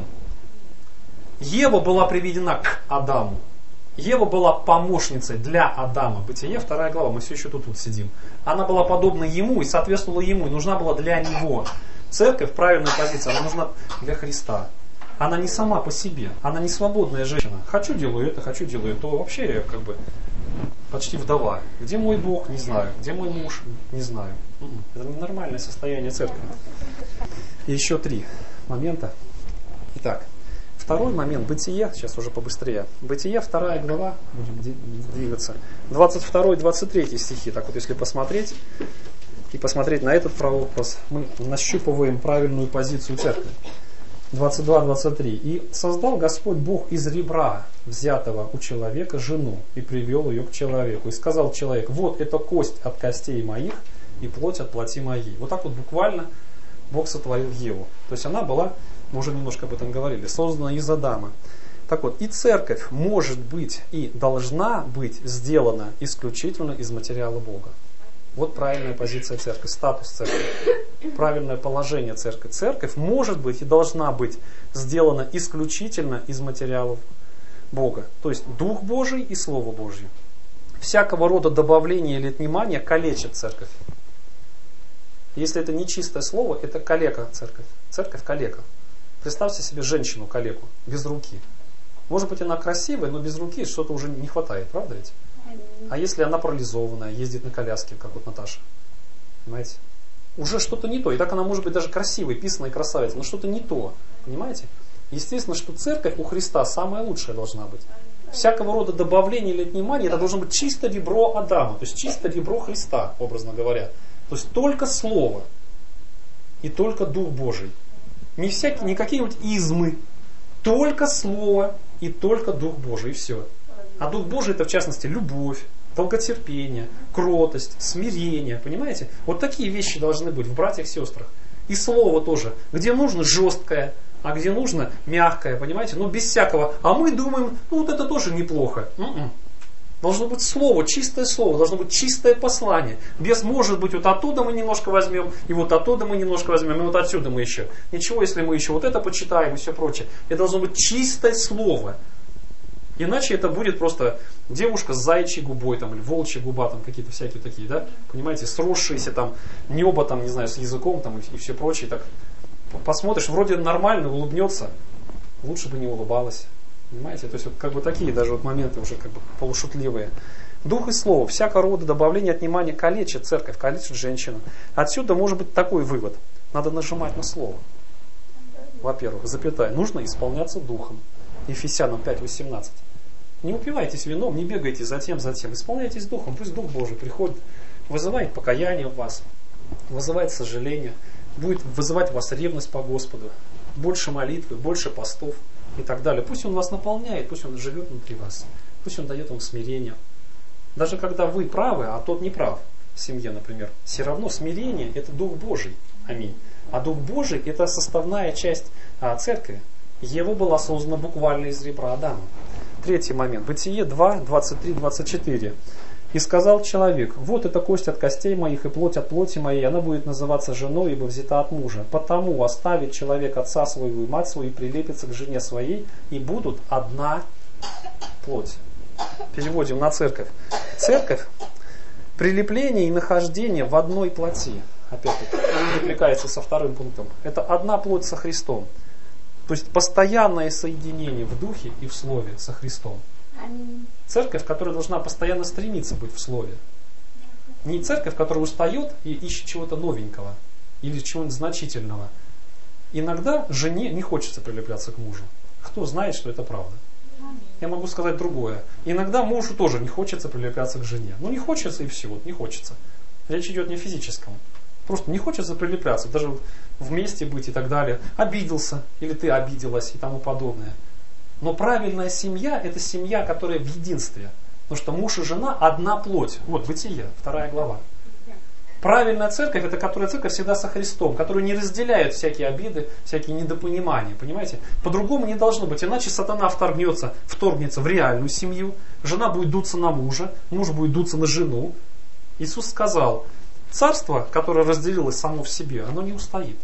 Ева была приведена к Адаму. Ева была помощницей для Адама. Бытие, 2 глава, мы все еще тут сидим. Она была подобна ему и соответствовала ему, и нужна была для него. Церковь, правильная позиция, она нужна для Христа. Она не сама по себе, она не свободная женщина. Хочу делаю это, хочу делаю то. Вообще я как бы почти вдова. Где мой Бог? Не знаю. Где мой муж? Не знаю. Это ненормальное состояние церкви. И еще 3 момента. Итак, второй момент, Бытие, сейчас уже побыстрее. Бытие, 2 глава, будем двигаться. 22-23 стихи, так вот если посмотреть, и посмотреть на этот прообраз, мы нащупываем правильную позицию церкви. 22-23. «И создал Господь Бог из ребра, взятого у человека, жену, и привел ее к человеку. И сказал человек, вот это кость от костей моих, и плоть от плоти моей». Вот так вот буквально Бог сотворил Еву. То есть она была, мы уже немножко об этом говорили, создана из Адама. Так вот, и церковь может быть и должна быть сделана исключительно из материала Бога. Вот правильная позиция церкви, статус церкви, правильное положение церкви. Церковь может быть и должна быть сделана исключительно из материалов Бога. То есть Дух Божий и Слово Божье. Всякого рода добавление или отнимание калечит церковь. Если это не чистое слово, это калека церковь. Церковь калека. Представьте себе женщину-калеку, без руки. Может быть, она красивая, но без руки что-то уже не хватает, правда ведь? А если она парализованная, ездит на коляске, как вот Наташа? Понимаете? Уже что-то не то. И так она может быть даже красивой, писаной красавицей, но что-то не то. Понимаете? Естественно, что церковь у Христа самая лучшая должна быть. всякого рода добавление или отнимание, это должно быть чисто ребро Адама, то есть чисто ребро Христа, образно говоря. То есть только Слово и только Дух Божий. Не какие-нибудь измы, только Слово и только Дух Божий, и все. А Дух Божий это в частности любовь, долготерпение, кротость, смирение, понимаете? Вот такие вещи должны быть в братьях и сестрах. И Слово тоже, где нужно жесткое, а где нужно мягкое, понимаете? Но без всякого. А мы думаем, ну вот это тоже неплохо. Должно быть слово, чистое слово, должно быть чистое послание. Без, может быть, вот оттуда мы немножко возьмем, и вот оттуда мы немножко возьмем, и вот отсюда мы еще. Ничего, если мы еще вот это почитаем и все прочее. Это должно быть чистое слово. Иначе это будет просто девушка с заячьей губой, там, или волчья губа, там какие-то всякие такие, да, понимаете, сросшиеся там, небо там, не знаю, с языком там и все прочее. Так посмотришь, вроде нормально, улыбнется, лучше бы не улыбалась. Понимаете, то есть вот как бы такие даже вот моменты уже как бы полушутливые. Дух и слово, всякого рода добавление, отнимание калечит церковь, калечит женщину. Отсюда может быть такой вывод. Надо нажимать на слово. Во-первых, запятая, нужно исполняться духом. Ефесянам 5:18. Не упивайтесь вином, не бегайте затем. Исполняйтесь духом, пусть Дух Божий приходит, вызывает покаяние в вас, вызывает сожаление, будет вызывать в вас ревность по Господу, больше молитвы, больше постов и так далее. Пусть Он вас наполняет, пусть Он живет внутри вас, пусть Он дает вам смирение. Даже когда вы правы, а тот не прав в семье, например, все равно смирение это Дух Божий. Аминь. А Дух Божий это составная часть церкви. Ева была создана буквально из ребра Адама. Третий момент. Бытие 2, 23, 24. «И сказал человек, вот это кость от костей моих и плоть от плоти моей, она будет называться женой, ибо взята от мужа. Потому оставит человек отца своего и мать свою, и прилепится к жене своей, и будут одна плоть». Переводим на церковь. Церковь – прилепление и нахождение в одной плоти. Опять-таки, перекликается со вторым пунктом. Это одна плоть со Христом. То есть постоянное соединение в духе и в слове со Христом. Церковь, которая должна постоянно стремиться быть в слове. Не церковь, которая устает и ищет чего-то новенького или чего-нибудь значительного. Иногда жене не хочется прилепляться к мужу. Кто знает, что это правда? Я могу сказать другое. Иногда мужу тоже не хочется прилепляться к жене. Ну не хочется и все, вот не хочется. Речь идет не о физическом. Просто не хочется прилепляться, даже вместе быть и так далее. Обиделся, или ты обиделась и тому подобное. Но правильная семья, это семья, которая в единстве. Потому что муж и жена одна плоть. Вот, Бытие, 2 глава. Правильная церковь, это которая церковь всегда со Христом, которая не разделяет всякие обиды, всякие недопонимания. Понимаете? По-другому не должно быть. Иначе сатана вторгнется в реальную семью. Жена будет дуться на мужа, муж будет дуться на жену. Иисус сказал, царство, которое разделилось само в себе, оно не устоит.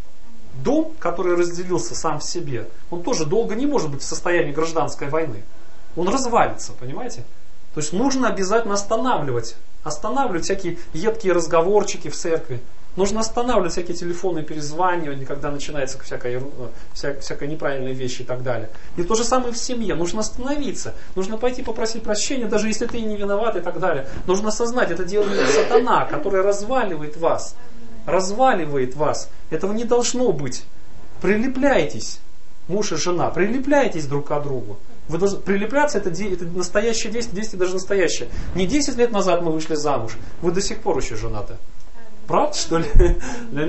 Дом, который разделился сам в себе, он тоже долго не может быть в состоянии гражданской войны. Он развалится, понимаете? То есть нужно обязательно останавливать всякие едкие разговорчики в церкви. Нужно останавливать всякие телефонные перезванивания, когда начинается всякая неправильные вещи и так далее. И то же самое в семье. Нужно остановиться. Нужно пойти попросить прощения, даже если ты не виноват и так далее. Нужно осознать, это делает сатана, который разваливает вас. Разваливает вас. Этого не должно быть. Прилепляйтесь, муж и жена, прилепляйтесь друг к другу. Вы должны прилепляться, это настоящее действие даже настоящее. Не 10 лет назад мы вышли замуж, вы до сих пор еще женаты. Правда, что ли? Для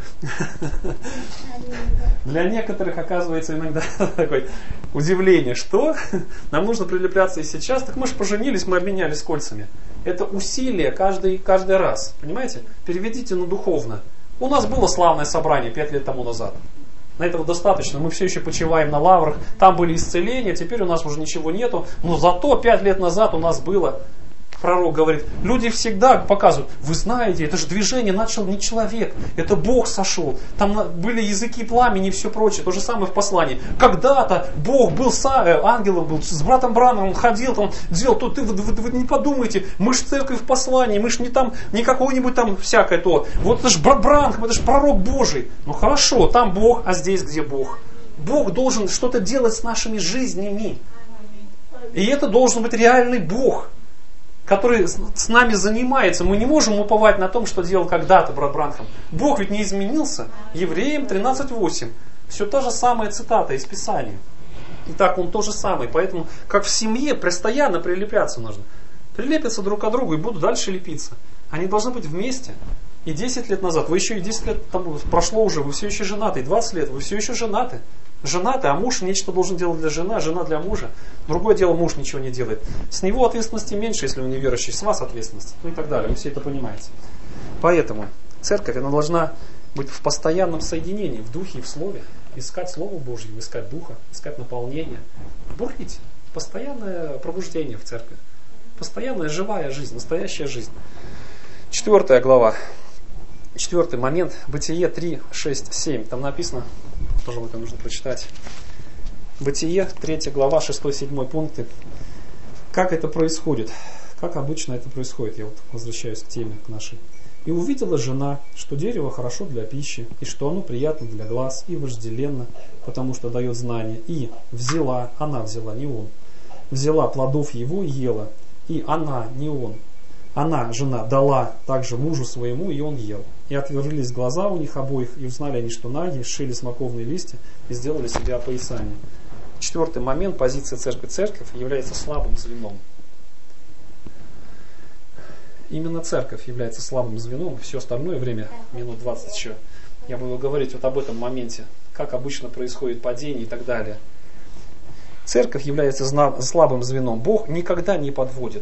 некоторых оказывается иногда такое удивление, что нам нужно прилепляться и сейчас. Так мы же поженились, мы обменялись кольцами. Это усилие каждый раз. Понимаете? Переведите на духовно. У нас было славное собрание 5 лет тому назад. На этого достаточно. Мы все еще почиваем на лаврах. Там были исцеления, теперь у нас уже ничего нету. Но зато 5 лет назад у нас было. Пророк говорит, люди всегда показывают, вы знаете, это же движение начал не человек, это Бог сошел. Там были языки пламени и все прочее. То же самое в послании. Когда-то Бог был ангелом, был с братом Бранхамом, ходил, там, делал, то вы не подумайте, мы же церковь в послании, мы же не там, не какого-нибудь там всякое то. Вот это же брат Бранхам, это же пророк Божий. Ну хорошо, там Бог, а здесь где Бог? Бог должен что-то делать с нашими жизнями. И это должен быть реальный Бог, который с нами занимается. Мы не можем уповать на том, что делал когда-то брат Бранхам. Бог ведь не изменился. Евреям 13:8. Все та же самая цитата из Писания. Итак, он то же самое. Поэтому, как в семье, постоянно прилепляться нужно. Прилепятся друг к другу и будут дальше лепиться. Они должны быть вместе. И 10 лет назад, вы еще и 10 лет там прошло уже, вы все еще женаты, и 20 лет, вы все еще женаты. Женаты, а муж нечто должен делать для жены, а жена для мужа. Другое дело, муж ничего не делает. С него ответственности меньше, если он неверующий, с вас ответственность. Ну и так далее, вы все это понимаете. Поэтому церковь, она должна быть в постоянном соединении, в духе и в слове. Искать Слово Божье, искать Духа, искать наполнение. Бурлить. Постоянное пробуждение в церкви. Постоянная живая жизнь, настоящая жизнь. 4 глава. 4 момент. Бытие 3, 6, 7. Там написано, тоже это нужно прочитать. Бытие 3 глава, 6-7 пункты. Как это происходит? Как обычно это происходит? Я вот возвращаюсь к теме к нашей. «И увидела жена, что дерево хорошо для пищи, и что оно приятно для глаз, и вожделенно, потому что дает знание. И взяла, она взяла, не он, взяла плодов его и ела. И она, не он, она, жена, дала также мужу своему, и он ел. И отвернулись глаза у них обоих, и узнали они, что наги, сшили смоковные листья и сделали себе опоясание». 4 момент. Позиция церкви. Церковь является слабым звеном. Именно церковь является слабым звеном. Все остальное время, минут 20 еще, я буду говорить вот об этом моменте, как обычно происходит падение и так далее. Церковь является слабым звеном. Бог никогда не подводит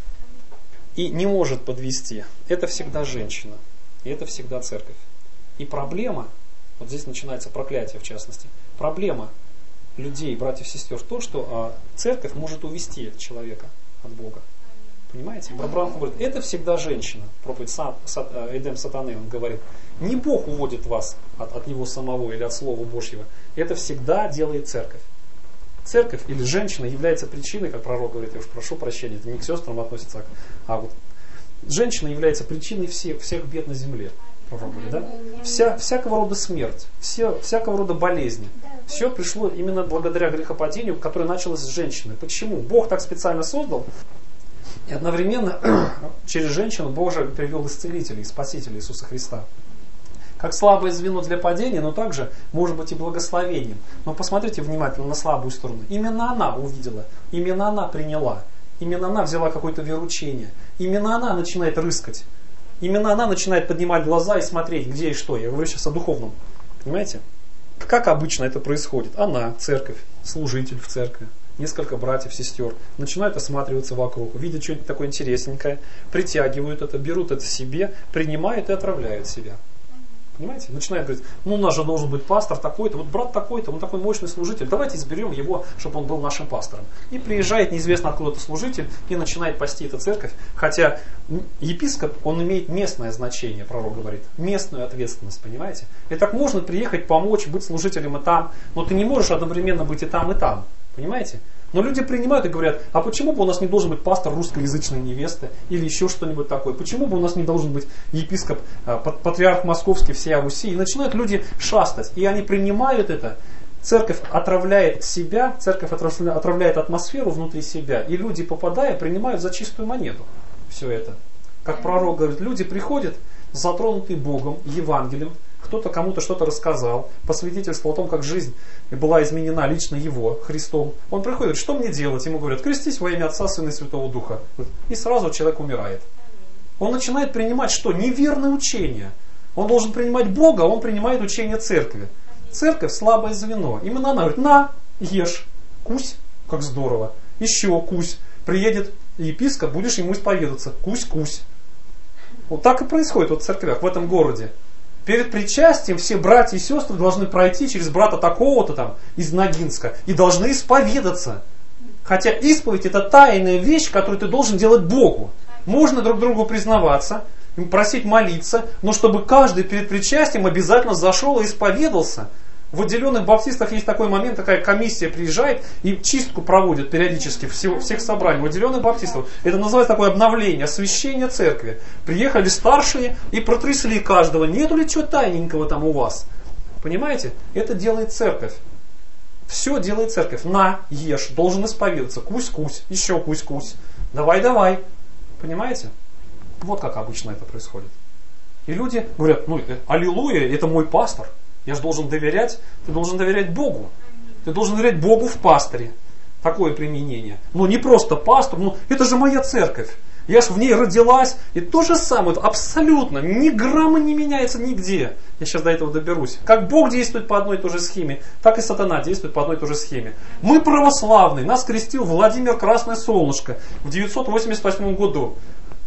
и не может подвести. Это всегда женщина. И это всегда церковь. И проблема, вот здесь начинается проклятие в частности, проблема людей, братьев и сестер в том, что церковь может увести человека от Бога. Понимаете? Абрахам говорит, это всегда женщина. Проповедь Эдем Сатаны, он говорит, не Бог уводит вас от него самого или от Слова Божьего. Это всегда делает церковь. Церковь или женщина является причиной, как пророк говорит, я уж прошу прощения, это не к сестрам относится, а вот женщина является причиной всех бед на земле. Пророк говорит, да? Всякого рода смерть, всякого рода болезни. Все пришло именно благодаря грехопадению, которое началось с женщины. Почему? Бог так специально создал. И одновременно через женщину Бог же привел исцелителя и спасителя Иисуса Христа. Как слабое звено для падения, но также может быть и благословением. Но посмотрите внимательно на слабую сторону. Именно она увидела, именно она приняла, именно она взяла какое-то вероучение, именно она начинает рыскать, именно она начинает поднимать глаза и смотреть, где и что. Я говорю сейчас о духовном. Понимаете? Как обычно это происходит? Она, церковь, служитель в церкви, несколько братьев, сестер, начинают осматриваться вокруг, видят что-нибудь такое интересненькое, притягивают это, берут это себе, принимают и отравляют себя. Понимаете? Начинают говорить, у нас же должен быть пастор такой-то, вот брат такой-то, он такой мощный служитель, давайте изберем его, чтобы он был нашим пастором. И приезжает неизвестно откуда-то служитель и начинает пасти эту церковь, хотя епископ, он имеет местное значение, пророк говорит, местную ответственность, понимаете? И так можно приехать, помочь, быть служителем и там, но ты не можешь одновременно быть и там, понимаете? Но люди принимают и говорят, а почему бы у нас не должен быть пастор русскоязычной невесты или еще что-нибудь такое? Почему бы у нас не должен быть епископ, патриарх московский всея Руси? И начинают люди шастать, и они принимают это. Церковь отравляет себя, церковь отравляет атмосферу внутри себя, и люди, попадая, принимают за чистую монету все это. Как пророк говорит, люди приходят, затронутые Богом, Евангелием, кто-то кому-то что-то рассказал, по свидетельству о том, как жизнь была изменена лично его, Христом. Он приходит, говорит, что мне делать? Ему говорят, крестись во имя Отца, Сына и Святого Духа. И сразу человек умирает. Он начинает принимать что? Неверное учение. Он должен принимать Бога, а он принимает учение церкви. Церковь слабое звено. Именно она говорит, на, ешь, кусь, как здорово. Еще кусь. Приедет епископ, будешь ему исповедоваться. Кусь-кусь. Вот так и происходит вот в церквях в этом городе. Перед причастием все братья и сестры должны пройти через брата такого-то там из Ногинска и должны исповедаться. Хотя исповедь это тайная вещь, которую ты должен делать Богу. Можно друг другу признаваться, просить молиться, но чтобы каждый перед причастием обязательно зашел и исповедался. В отделенных баптистах есть такой момент, такая комиссия приезжает и чистку проводит периодически всех собраний. В отделенных баптистах это называется такое обновление, освящение церкви. Приехали старшие и протрясли каждого. Нету ли чего тайненького там у вас? Понимаете? Это делает церковь. Все делает церковь. На, ешь, должен исповедоваться. Кусь-кусь, еще кусь-кусь. Давай-давай. Понимаете? Вот как обычно это происходит. И люди говорят, аллилуйя, это мой пастор. Я же должен доверять, ты должен доверять Богу. Ты должен доверять Богу в пасторе. Такое применение. Но не просто пастор, это же моя церковь. Я ж в ней родилась, и то же самое, абсолютно, ни грамма не меняется нигде. Я сейчас до этого доберусь. Как Бог действует по одной и той же схеме, так и сатана действует по одной и той же схеме. Мы православные, нас крестил Владимир Красное Солнышко в 988 году.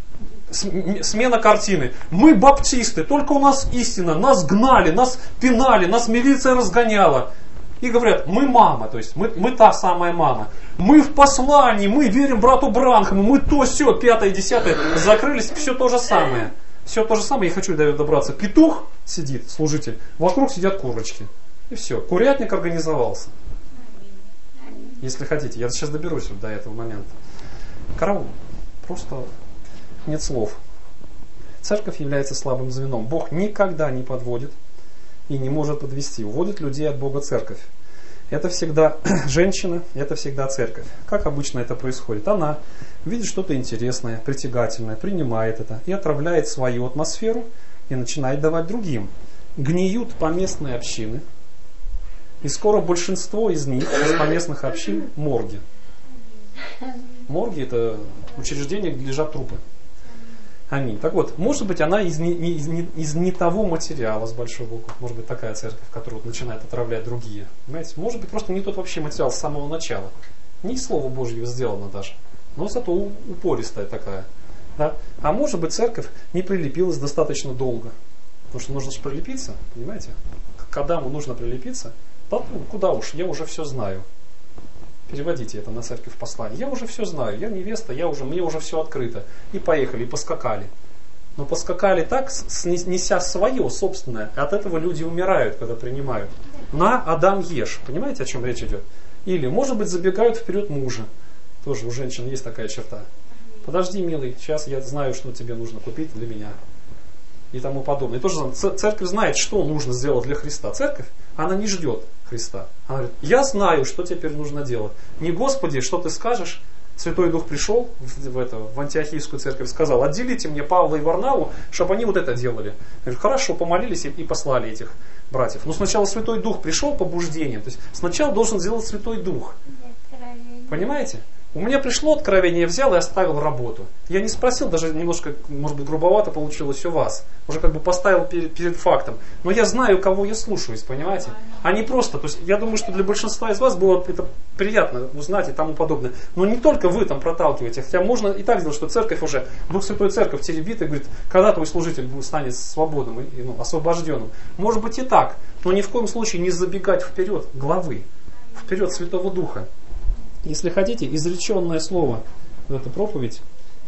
Смена картины. Мы баптисты, только у нас истина, нас гнали, нас пинали, нас милиция разгоняла. И говорят, мы мама, то есть мы та самая мама. Мы в послании, мы верим брату Бранхаму, мы то, все, 5-е, 10-е, закрылись, все то же самое. Все то же самое, я хочу до этого добраться. Петух сидит, служитель, вокруг сидят курочки. И все, курятник организовался. Если хотите, я сейчас доберусь вот до этого момента. Караул, просто нет слов. Церковь является слабым звеном. Бог никогда не подводит и не может подвести. Уводит людей от Бога церковь. Это всегда женщина, это всегда церковь. Как обычно это происходит? Она видит что-то интересное, притягательное, принимает это и отравляет свою атмосферу и начинает давать другим. Гниют поместные общины. И скоро большинство из них, из поместных общин, морги. Морги — это учреждения, где лежат трупы. Аминь. Так вот, может быть, она из не того материала с большой буквы. Может быть, такая церковь, которая начинает отравлять другие. Понимаете? Может быть, просто не тот вообще материал с самого начала. Не из Слова Божьего сделано даже. Но зато упористая такая. Да? А может быть, церковь не прилепилась достаточно долго. Потому что нужно же прилепиться, понимаете? К Адаму нужно прилепиться. Да, куда уж, я уже все знаю. Переводите это на церковь послание. Я уже все знаю, я невеста, мне уже все открыто. И поехали, и поскакали. Но поскакали так, неся свое собственное. От этого люди умирают, когда принимают. На, Адам, ешь. Понимаете, о чем речь идет? Или, может быть, забегают вперед мужа. Тоже у женщин есть такая черта. Подожди, милый, сейчас я знаю, что тебе нужно купить для меня. И тому подобное. И тоже церковь знает, что нужно сделать для Христа. Церковь, она не ждет Христа. Она говорит, я знаю, что теперь нужно делать. Не Господи, что ты скажешь? Святой Дух пришел в Антиохийскую церковь, сказал, отделите мне Павла и Варнаву, чтобы они вот это делали. Говорит, хорошо, помолились и послали этих братьев. Но сначала Святой Дух пришел побуждением. То есть сначала должен сделать Святой Дух. Понимаете? У меня пришло откровение, я взял и оставил работу. Я не спросил, даже немножко, может быть, грубовато получилось у вас. Уже как бы поставил перед фактом. Но я знаю, кого я слушаюсь, понимаете? А не просто, то есть я думаю, что для большинства из вас было это приятно узнать и тому подобное. Но не только вы там проталкиваете. Хотя можно и так сделать, что церковь уже, Дух Святой Церковь теребит и говорит, когда твой служитель станет свободным и освобожденным. Может быть и так, но ни в коем случае не забегать вперед главы, вперед Святого Духа. Если хотите, изреченное слово, вот эту проповедь,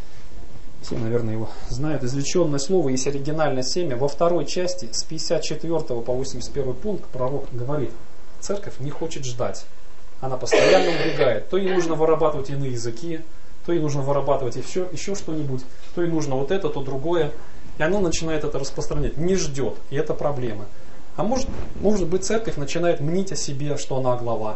все, наверное, его знают, изреченное слово есть оригинальное семя. Во второй части, с 54 по 81 пункт, пророк говорит, церковь не хочет ждать. Она постоянно убегает. То ей нужно вырабатывать иные языки, то ей нужно вырабатывать еще что-нибудь, то ей нужно вот это, то другое. И она начинает это распространять. Не ждет. И это проблема. А может быть, церковь начинает мнить о себе, что она глава.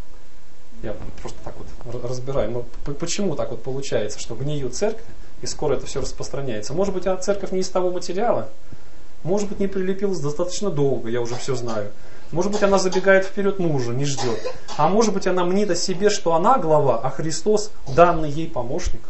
Я просто так вот разбираю. Но почему так вот получается, что гниют церковь, и скоро это все распространяется? Может быть, церковь не из того материала? Может быть, не прилепилась достаточно долго, я уже все знаю. Может быть, она забегает вперед мужа, не ждет. А может быть, она мнит о себе, что она глава, а Христос данный ей помощник.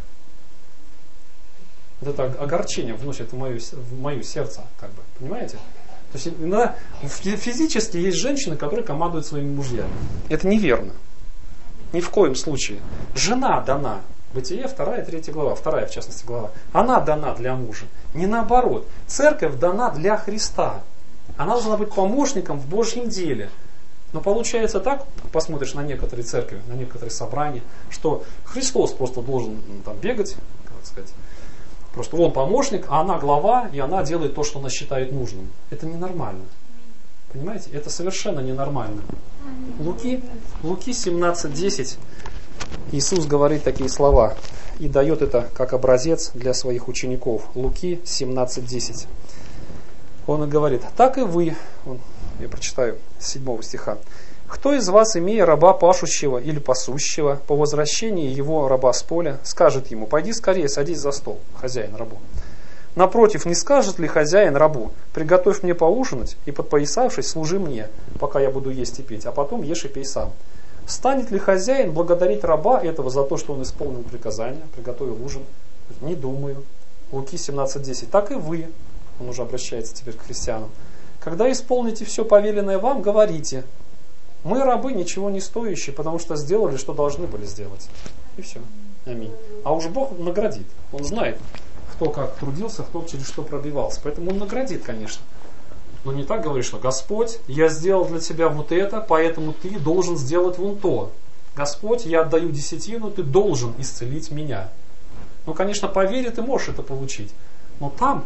Вот это огорчение вносит в мое сердце, как бы, понимаете? То есть иногда физически есть женщины, которые командуют своими мужьями. Это неверно. Ни в коем случае. Жена дана. Бытие 2 и 3 глава. 2 в частности глава. Она дана для мужа. Не наоборот. Церковь дана для Христа. Она должна быть помощником в Божьем деле. Но получается так, посмотришь на некоторые церкви, на некоторые собрания, что Христос просто должен там бегать, как сказать, просто он помощник, а она глава, и она делает то, что она считает нужным. Это ненормально. Понимаете? Это совершенно ненормально. Луки 17:10 Иисус говорит такие слова и дает это как образец для своих учеников. Луки 17:10. Он и говорит, так и вы, я прочитаю с 7 стиха. Кто из вас, имея раба пашущего или пасущего, по возвращении его раба с поля, скажет ему, пойди скорее, садись за стол, хозяин рабу. Напротив, не скажет ли хозяин рабу, приготовь мне поужинать и, подпоясавшись, служи мне, пока я буду есть и пить, а потом ешь и пей сам. Станет ли хозяин благодарить раба этого за то, что он исполнил приказание, приготовил ужин? Не думаю. Луки 17:10. Так и вы, он уже обращается теперь к христианам. Когда исполните все повеленное вам, говорите: мы рабы ничего не стоящие, потому что сделали, что должны были сделать. И все. Аминь. А уж Бог наградит. Он знает, кто как трудился, кто через что пробивался. Поэтому он наградит, конечно. Но не так говоришь, что Господь, я сделал для тебя вот это, поэтому ты должен сделать вон то. Господь, я отдаю десятину, ты должен исцелить меня. Ну, конечно, по вере ты можешь это получить. Но там,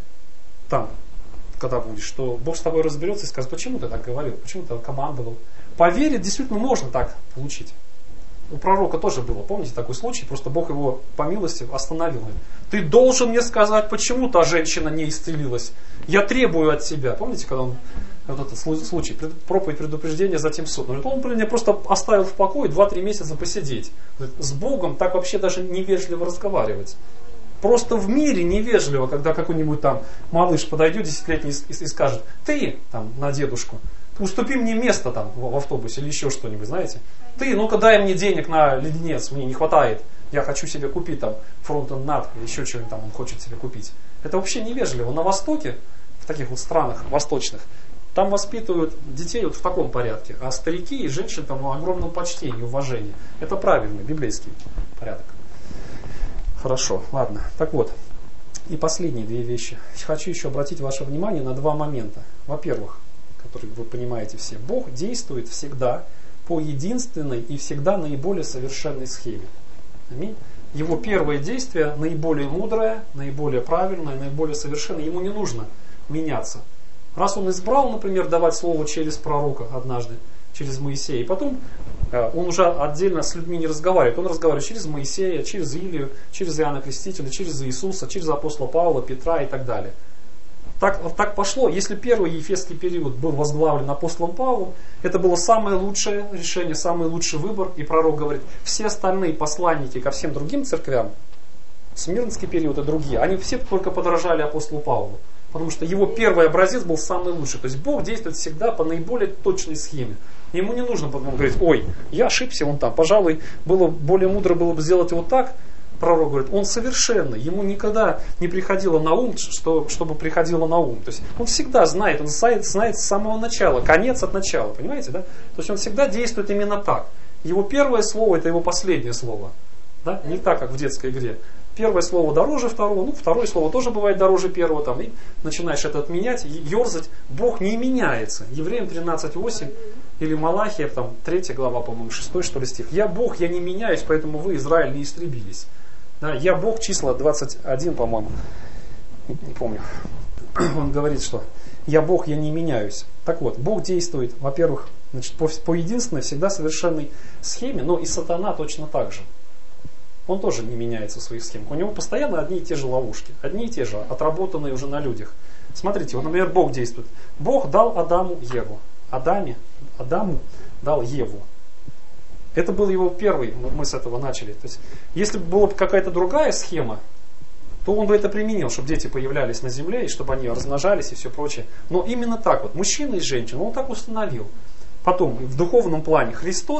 когда будешь, что Бог с тобой разберется и скажет, почему ты так говорил, почему ты так командовал. По вере действительно можно так получить. У пророка тоже было, помните, такой случай, просто Бог его по милости остановил. Ты должен мне сказать, почему та женщина не исцелилась. Я требую от тебя. Помните, когда он, вот этот случай, проповедь предупреждения, затем суд. Он меня просто оставил в покое 2-3 месяца посидеть. С Богом так вообще даже невежливо разговаривать. Просто в мире невежливо, когда какой-нибудь там малыш подойдет 10-летний и скажет: ты там на дедушку, уступи мне место там в автобусе или еще что-нибудь, знаете. Ты, ну-ка дай мне денег на леденец, мне не хватает. Я хочу себе купить там фронтеннат или еще что-нибудь там он хочет себе купить. Это вообще невежливо. На Востоке, в таких вот странах восточных, там воспитывают детей вот в таком порядке. А старики и женщины там в огромном почтении, уважении. Это правильный библейский порядок. Хорошо, ладно. Так вот, и последние 2 вещи. Хочу еще обратить ваше внимание на 2 момента. Во-первых, которые вы понимаете все. Бог действует всегда по единственной и всегда наиболее совершенной схеме. Аминь. Его первое действие наиболее мудрое, наиболее правильное, наиболее совершенное. Ему не нужно меняться. Раз он избрал, например, давать слово через пророка однажды, через Моисея, и потом он уже отдельно с людьми не разговаривает. Он разговаривает через Моисея, через Илию, через Иоанна Крестителя, через Иисуса, через апостола Павла, Петра и так далее. Так пошло. Если первый ефесский период был возглавлен апостолом Павлом, это было самое лучшее решение, самый лучший выбор. И пророк говорит, все остальные посланники ко всем другим церквям, Смирнский период и другие, они все только подражали апостолу Павлу. Потому что его первый образец был самый лучший. То есть Бог действует всегда по наиболее точной схеме. Ему не нужно потом говорить: ой, я ошибся вон там, пожалуй, более мудро было бы сделать вот так. Пророк говорит, он совершенный, ему никогда не приходило на ум, чтобы приходило на ум. То есть он всегда знает, он знает с самого начала, конец от начала, понимаете, да? То есть он всегда действует именно так. Его первое слово — это его последнее слово. Да? Не так, как в детской игре. Первое слово дороже второго, ну второе слово тоже бывает дороже первого, там, и начинаешь это отменять, ерзать. Бог не меняется. Евреям 13:8 или Малахия, там 3 глава, по-моему, 6 что ли стих. Я Бог, я не меняюсь, поэтому вы, Израиль, не истребились. Да, я Бог, числа 21, по-моему, не помню. Он говорит, что я Бог, я не меняюсь. Так вот, Бог действует, во-первых, значит, по единственной, всегда совершенной схеме, но и сатана точно так же. Он тоже не меняется в своих схемах. У него постоянно одни и те же ловушки, одни и те же, отработанные уже на людях. Смотрите, вот, например, Бог действует. Бог дал Адаму Еву. Адаму дал Еву. Это был его первый, мы с этого начали. То есть, если бы была какая-то другая схема, то он бы это применил, чтобы дети появлялись на земле, и чтобы они размножались и все прочее. Но именно так вот, мужчина и женщина, он так установил. Потом, в духовном плане,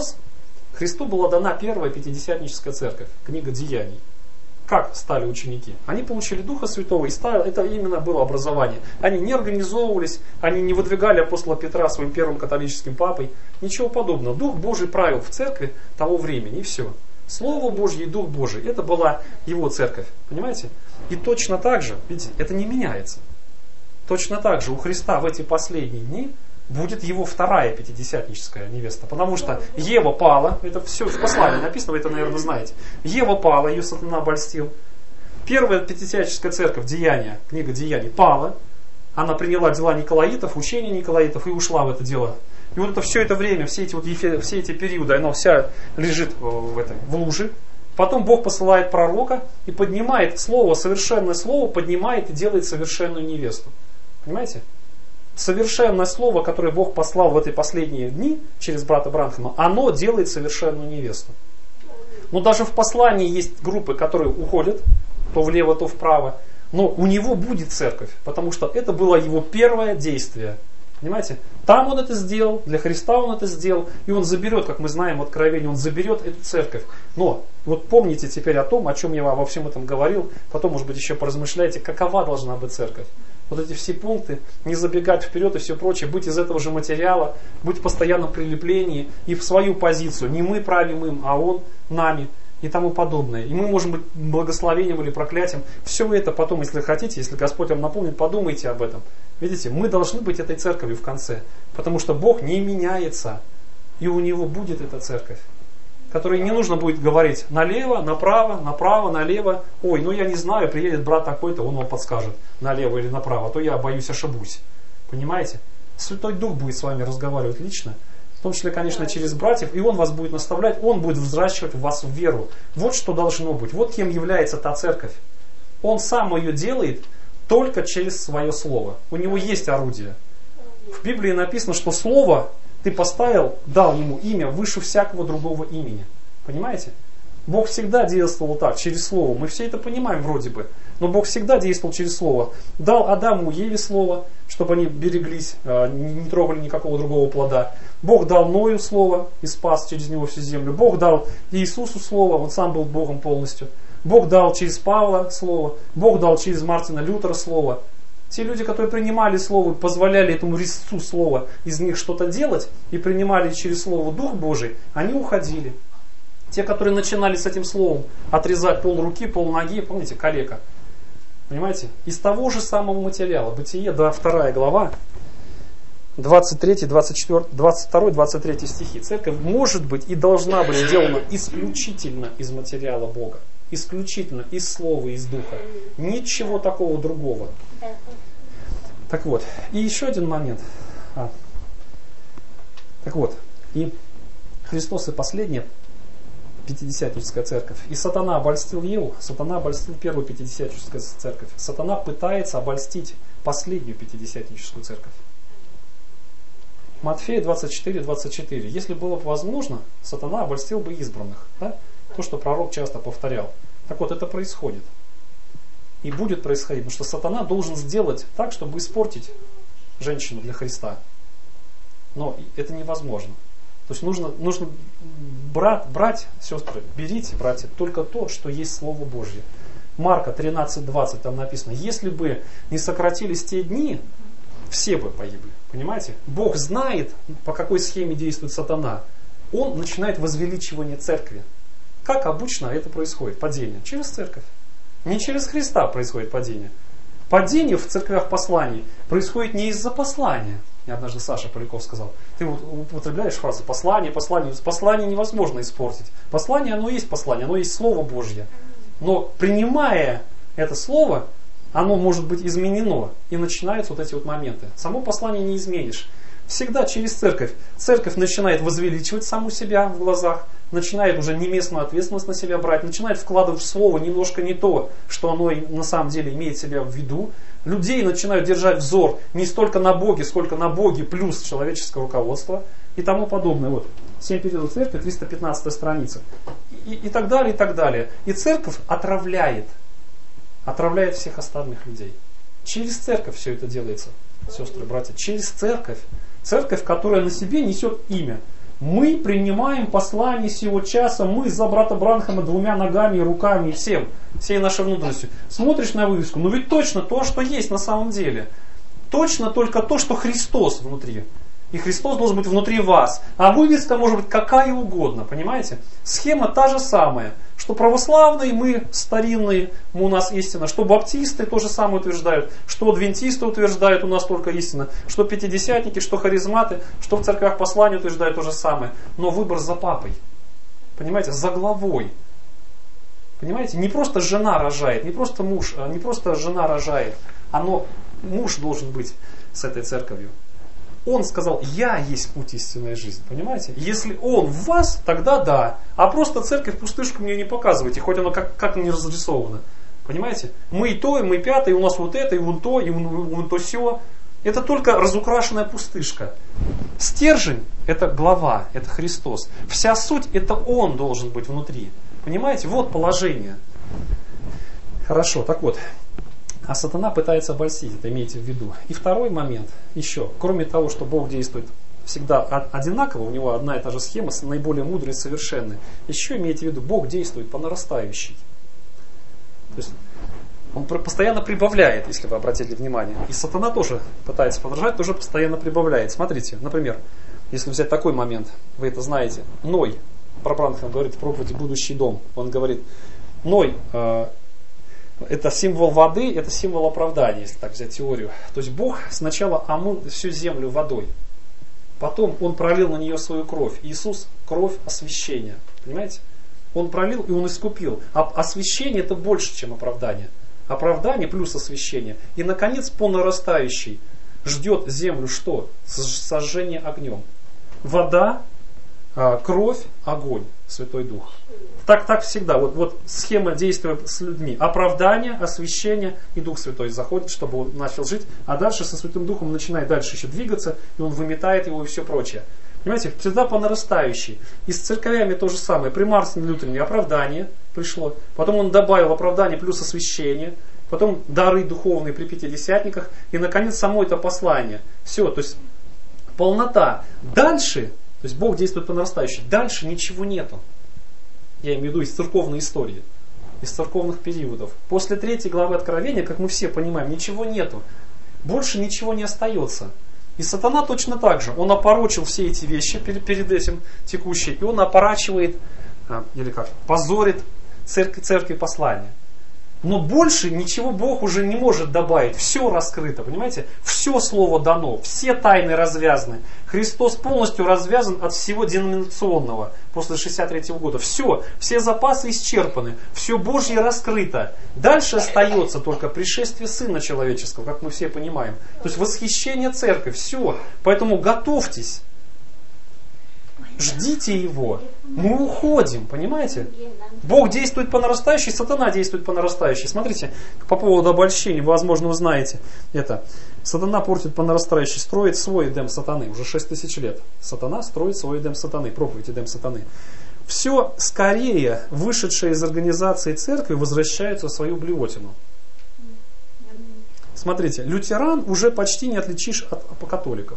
Христу была дана первая пятидесятническая церковь, книга Деяний. Как стали ученики? Они получили Духа Святого, и это именно было образование. Они не организовывались, они не выдвигали апостола Петра своим первым католическим папой. Ничего подобного. Дух Божий правил в церкви того времени, и все. Слово Божье и Дух Божий, это была его церковь. Понимаете? И точно так же, видите, это не меняется. Точно так же у Христа в эти последние дни будет его вторая пятидесятническая невеста. Потому что Ева пала, это все в послании написано, вы это, наверное, знаете. Ева пала, ее сатана обольстил. Первая пятидесятническая церковь, Деяния, книга Деяний, пала. Она приняла дела Николаитов, учение Николаитов и ушла в это дело. И вот это все это время, все эти периоды, она вся лежит в луже. Потом Бог посылает пророка и поднимает слово, совершенное слово, поднимает и делает совершенную невесту. Понимаете? Совершенное слово, которое Бог послал в эти последние дни через брата Бранхама, оно делает совершенную невесту. Но даже в послании есть группы, которые уходят то влево, то вправо. Но у него будет церковь, потому что это было его первое действие. Понимаете? Там он это сделал, для Христа он это сделал, и он заберет, как мы знаем в Откровении, он заберет эту церковь. Но вот помните теперь о том, о чем я во всем этом говорил, потом, может быть, еще поразмышляйте, какова должна быть церковь. Вот эти все пункты, не забегать вперед и все прочее, быть из этого же материала, быть в постоянном прилеплении и в свою позицию. Не мы правим им, а он нами и тому подобное. И мы можем быть благословением или проклятием. Все это потом, если хотите, если Господь вам напомнит, подумайте об этом. Видите, мы должны быть этой церковью в конце, потому что Бог не меняется, и у Него будет эта церковь, которой не нужно будет говорить налево, направо, налево. Ой, ну я не знаю, приедет брат такой-то, он вам подскажет, налево или направо, а то я боюсь ошибусь. Понимаете? Святой Дух будет с вами разговаривать лично, в том числе, конечно, через братьев, и Он вас будет наставлять, Он будет взращивать в вас веру. Вот что должно быть, вот кем является та церковь. Он сам ее делает только через свое слово. У него есть орудие. В Библии написано, что слово ты поставил, дал ему имя выше всякого другого имени. Понимаете? Бог всегда действовал так, через слово. Мы все это понимаем вроде бы. Но Бог всегда действовал через слово. Дал Адаму и Еве слово, чтобы они береглись, не трогали никакого другого плода. Бог дал Ною слово и спас через него всю землю. Бог дал Иисусу слово, он сам был Богом полностью. Бог дал через Павла слово. Бог дал через Мартина Лютера слово. Те люди, которые принимали слово, позволяли этому резцу слова из них что-то делать и принимали через слово Дух Божий, они уходили. Те, которые начинали с этим словом отрезать пол руки, пол ноги, помните, калека. Понимаете? Из того же самого материала. Бытие, 2 глава, 23, 24, 22, 23 стихи. Церковь может быть и должна быть сделана исключительно из материала Бога. Исключительно из слова, из духа. Ничего такого другого. Так вот, и еще один момент. Так вот, и Христос и последняя пятидесятническая церковь. И сатана обольстил Еву, сатана обольстил первую пятидесятническую церковь. Сатана пытается обольстить последнюю пятидесятническую церковь. Матфея 24:24. Если было бы возможно, сатана обольстил бы избранных. Да? То, что пророк часто повторял. Так вот, это происходит. И будет происходить, потому что сатана должен сделать так, чтобы испортить женщину для Христа. Но это невозможно. То есть нужно брать, сестры, берите, братья, только то, что есть Слово Божье. Марка 13:20, там написано, если бы не сократились те дни, все бы погибли. Понимаете? Бог знает, по какой схеме действует сатана. Он начинает возвеличивание церкви. Как обычно это происходит? Падение. Через церковь. Не через Христа происходит падение. Падение в церквях посланий происходит не из-за послания. Мне однажды Саша Поляков сказал, ты употребляешь фразу послание. Послание невозможно испортить. Послание, оно есть послание, оно есть Слово Божье. Но принимая это Слово, оно может быть изменено. И начинаются вот эти вот моменты. Само послание не изменишь. Всегда через церковь. Церковь начинает возвеличивать саму себя в глазах, начинает уже неместную ответственность на себя брать, начинает вкладывать в слово немножко не то, что оно на самом деле имеет себя в виду. Людей начинают держать взор не столько на Боге, сколько на Боге плюс человеческое руководство и тому подобное. Вот, 7 периодов церкви, 315 страница. И так далее, и так далее. И церковь отравляет всех остальных людей. Через церковь все это делается, сестры, братья. Через церковь. Церковь, которая на себе несет имя. Мы принимаем послание сего часа, мы за брата Бранхама 2 ногами и руками и всем, всей нашей внутренностью. Смотришь на вывеску, ну ведь точно то, что есть на самом деле. Точно только то, что Христос внутри. И Христос должен быть внутри вас. А вывеска может быть какая угодно, понимаете? Схема та же самая. Что православные, мы старинные, у нас истина. Что баптисты то же самое утверждают. Что адвентисты утверждают, у нас только истина. Что пятидесятники, что харизматы, что в церквях послания утверждают то же самое. Но выбор за папой. Понимаете, за главой. Понимаете, не просто жена рожает, не просто муж, не просто жена рожает. Муж должен быть с этой церковью. Он сказал, я есть путь истинной жизни. Понимаете? Если он в вас, тогда да. А просто церковь пустышку мне не показывайте, хоть она как не разрисована. Понимаете? Мы и то, и мы пятое, и у нас вот это, и вон то, и вон то сё. Это только разукрашенная пустышка. Стержень – это глава, это Христос. Вся суть – это Он должен быть внутри. Понимаете? Вот положение. Хорошо, так вот. А сатана пытается обольстить, это имейте в виду. И второй момент еще, кроме того, что Бог действует всегда одинаково, у него одна и та же схема, наиболее мудрая и совершенная. Еще имейте в виду, Бог действует по нарастающей. То есть он постоянно прибавляет, если вы обратили внимание. И сатана тоже пытается подражать, тоже постоянно прибавляет. Смотрите, например, если взять такой момент, вы это знаете, Ной, про Бранхам говорит в проповеди «Будущий дом», он говорит, Ной, это символ воды, это символ оправдания, если так взять теорию. То есть Бог сначала омыл всю землю водой, потом Он пролил на нее свою кровь. Иисус – кровь освящения. Понимаете? Он пролил и Он искупил. А освящение – это больше, чем оправдание. Оправдание плюс освящение. И, наконец, по нарастающей ждет землю что? Сожжение огнем. Вода, кровь, огонь, Святой Дух. Так всегда. Вот схема действия с людьми. Оправдание, освящение и Дух Святой заходит, чтобы он начал жить. А дальше со Святым Духом он начинает дальше еще двигаться, и он выметает его и все прочее. Понимаете, всегда по нарастающей. И с церковями то же самое. При Мартине Лютере оправдание пришло. Потом он добавил оправдание плюс освящение. Потом дары духовные при пятидесятниках. И, наконец, само это послание. Все, то есть полнота. Дальше, то есть Бог действует по нарастающей. Дальше ничего нету. Я имею в виду из церковной истории, из церковных периодов. После 3 главы Откровения, как мы все понимаем, ничего нету. Больше ничего не остается. И сатана точно так же. Он опорочил все эти вещи перед этим текущие, и он опорачивает, или как, позорит церкви послания. Но больше ничего Бог уже не может добавить. Все раскрыто, понимаете? Все слово дано, все тайны развязаны. Христос полностью развязан от всего деноминационного после 63 года. Все запасы исчерпаны, все Божье раскрыто. Дальше остается только пришествие Сына Человеческого, как мы все понимаем. То есть восхищение церкви, все. Поэтому готовьтесь. Ждите Его. Мы уходим, понимаете? Бог действует по нарастающей, сатана действует по нарастающей. Смотрите, по поводу обольщения, возможно, вы знаете это. Сатана портит по нарастающей, строит свой Эдем сатаны. Уже 6000 лет. Сатана строит свой Эдем сатаны, проповедь Эдем сатаны. Все скорее вышедшие из организации церкви возвращаются в свою блевотину. Смотрите, лютеран уже почти не отличишь от католиков.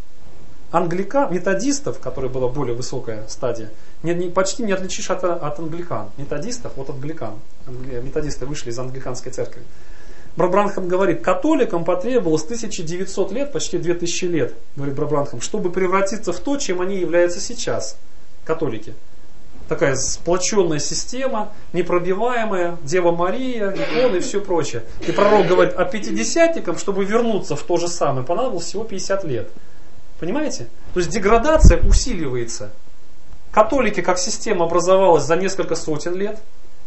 Методистов, которая была более высокая стадия, почти не отличишь от англикан. Методистов от англикан. Методисты вышли из англиканской церкви. Бранхам говорит, католикам потребовалось 1900 лет, почти 2000 лет, говорит Бранхам, чтобы превратиться в то, чем они являются сейчас. Католики. Такая сплоченная система, непробиваемая, Дева Мария, иконы и все прочее. И пророк говорит, а пятидесятникам, чтобы вернуться в то же самое, понадобилось всего 50 лет. Понимаете? То есть деградация усиливается. Католики как система образовалась за несколько сотен лет.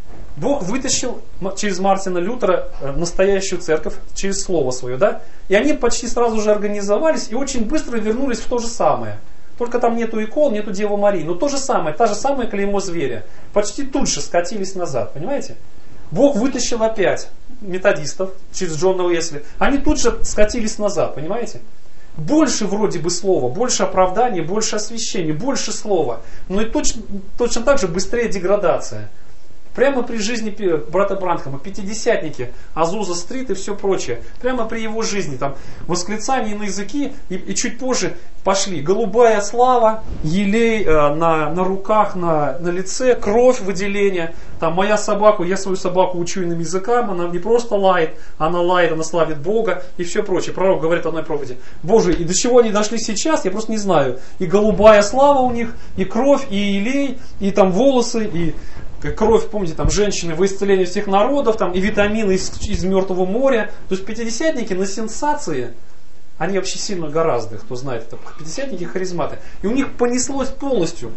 Бог вытащил через Мартина Лютера настоящую церковь, через слово свое, да? И они почти сразу же организовались и очень быстро вернулись в то же самое. Только там нету икон, нету Девы Марии. Но то же самое, та же самая клеймо зверя. Почти тут же скатились назад, понимаете? Бог вытащил опять методистов через Джона Уэсли. Они тут же скатились назад, понимаете? Больше вроде бы слова, больше оправдания, больше освящения, больше слова. Но и точно так же быстрее деградация. Прямо при жизни брата Бранхама, пятидесятники, Азуза Стрит и все прочее. Прямо при его жизни, там, восклицания на языки и чуть позже пошли. Голубая слава, елей на руках, на лице, кровь, выделение. Там, я свою собаку учу иным языкам, она не просто лает, она славит Бога и все прочее. Пророк говорит в одной проповеди, Боже, и до чего они дошли сейчас, я просто не знаю. И голубая слава у них, и кровь, и елей, и там волосы, и кровь, помните, там женщины во исцелении всех народов, там, и витамины из Мертвого моря. То есть пятидесятники на сенсации, они вообще сильно гораздо, кто знает это. Пятидесятники харизматы. И у них понеслось полностью.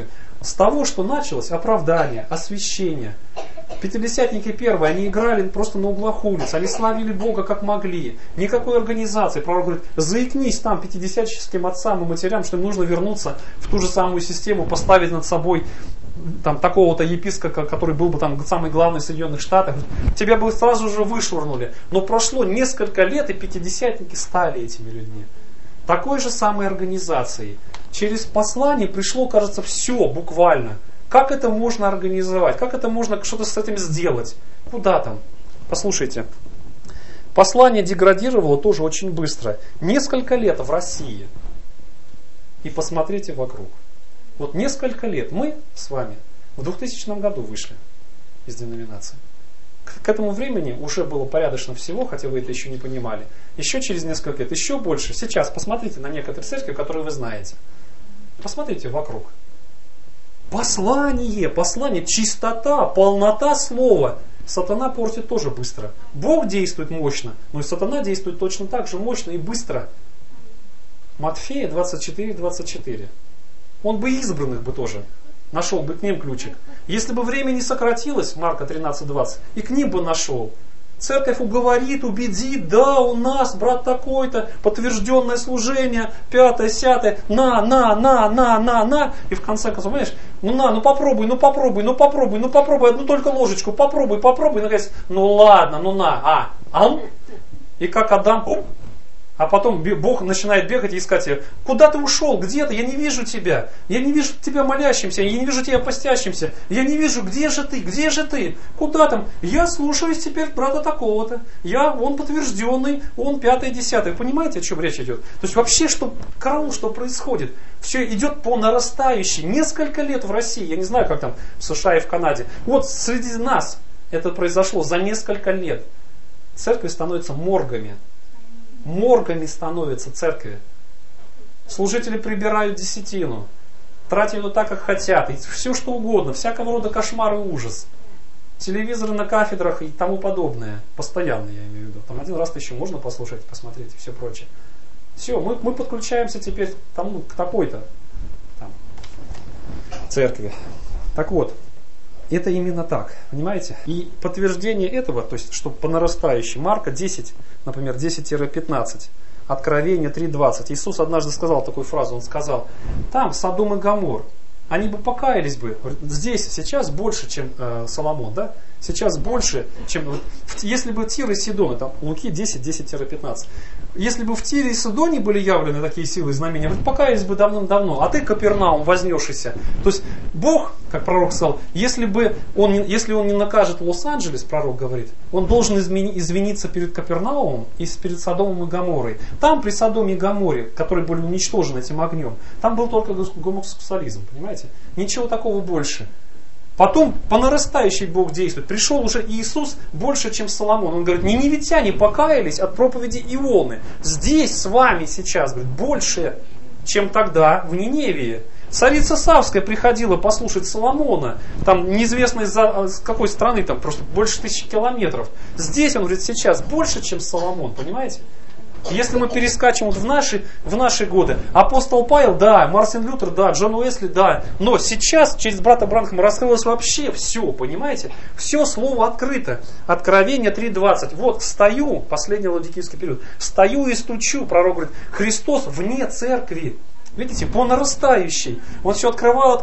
С того, что началось оправдание, освящение. Пятидесятники первые, они играли просто на углах улиц, они славили Бога как могли. Никакой организации. Пророк говорит, заикнись там пятидесятническим отцам и матерям, что им нужно вернуться в ту же самую систему, поставить над собой там, такого-то епископа, который был бы там самый главный в Соединенных Штатах. Тебя бы сразу же вышвырнули. Но прошло несколько лет, и пятидесятники стали этими людьми. Такой же самой организацией. Через послание пришло, кажется, все буквально. Как это можно организовать? Как это можно что-то с этим сделать? Куда там? Послушайте. Послание деградировало тоже очень быстро. Несколько лет в России. И посмотрите вокруг. Вот несколько лет мы с вами в 2000 году вышли из деноминации. К этому времени уже было порядочно всего, хотя вы это еще не понимали. Еще через несколько лет, еще больше. Сейчас посмотрите на некоторые церкви, которые вы знаете. Посмотрите вокруг. Послание, чистота, полнота слова. Сатана портит тоже быстро. Бог действует мощно, но и сатана действует точно так же мощно и быстро. Матфея 24:24. Он бы избранных бы тоже нашел бы к ним ключик. Если бы время не сократилось, Марка 13:20, и к ним бы нашел. Церковь уговорит, убедит, да, у нас, брат такой-то, подтвержденное служение, 5-е, 10-е, на. И в конце концов, понимаешь, попробуй, одну только ложечку, попробуй. И наконец, ладно, И как Адам, а потом Бог начинает бегать и искать тебя. Куда ты ушел? Где ты? Я не вижу тебя. Я не вижу тебя молящимся. Я не вижу тебя постящимся. Я не вижу, где же ты? Куда там? Я слушаюсь теперь брата такого-то. Он подтвержденный, он 5-е, 10-е. Понимаете, о чем речь идет? То есть вообще, что происходит? Все идет по нарастающей. Несколько лет в России. Я не знаю, как там в США и в Канаде. Вот среди нас это произошло за несколько лет. Церковь становится моргами. Моргами становятся церкви. Служители прибирают десятину, тратят ее так, как хотят, и все что угодно, всякого рода кошмар и ужас. Телевизоры на кафедрах и тому подобное. Постоянно, я имею в виду. Там один раз еще можно послушать, посмотреть и все прочее. Все, мы подключаемся теперь к такой-то церкви. Так вот, это именно так, понимаете? И подтверждение этого, то есть, что по нарастающей, Марка 10, например, 10-15, Откровение 3:20. Иисус однажды сказал такую фразу, Он сказал, там Содом и Гомор, они бы покаялись бы, здесь сейчас больше, чем Соломон, да? Сейчас больше, чем... Если бы Тир и Сидон, это Луки 10-15. Если бы в Тире и Сидоне были явлены такие силы и знамения, вы покаялись бы давным-давно. А ты, Капернаум, вознесшийся. То есть Бог, как пророк сказал, если он не накажет Лос-Анджелес, пророк говорит, он должен извиниться перед Капернаумом и перед Содомом и Гоморрой. Там при Содоме и Гоморе, которые были уничтожены этим огнем, там был только гомосексуализм, понимаете? Ничего такого больше. Потом по нарастающей Бог действует. Пришел уже Иисус больше, чем Соломон. Он говорит, ниневитяне покаялись от проповеди Ионы. Здесь с вами сейчас, говорит, больше, чем тогда в Ниневии. Царица Савская приходила послушать Соломона. Там неизвестно из какой страны, там просто больше 1000 километров. Здесь, он говорит, сейчас больше, чем Соломон, понимаете? Если мы перескачем в наши годы, апостол Павел, да, Мартин Лютер, да, Джон Уэсли, да, но сейчас через брата Бранхама раскрылось вообще все, понимаете? Все слово открыто. Откровение 3:20. Вот стою, последний ладикийский период, стою и стучу, пророк говорит, Христос вне церкви. Видите, по нарастающей. Он все открывал,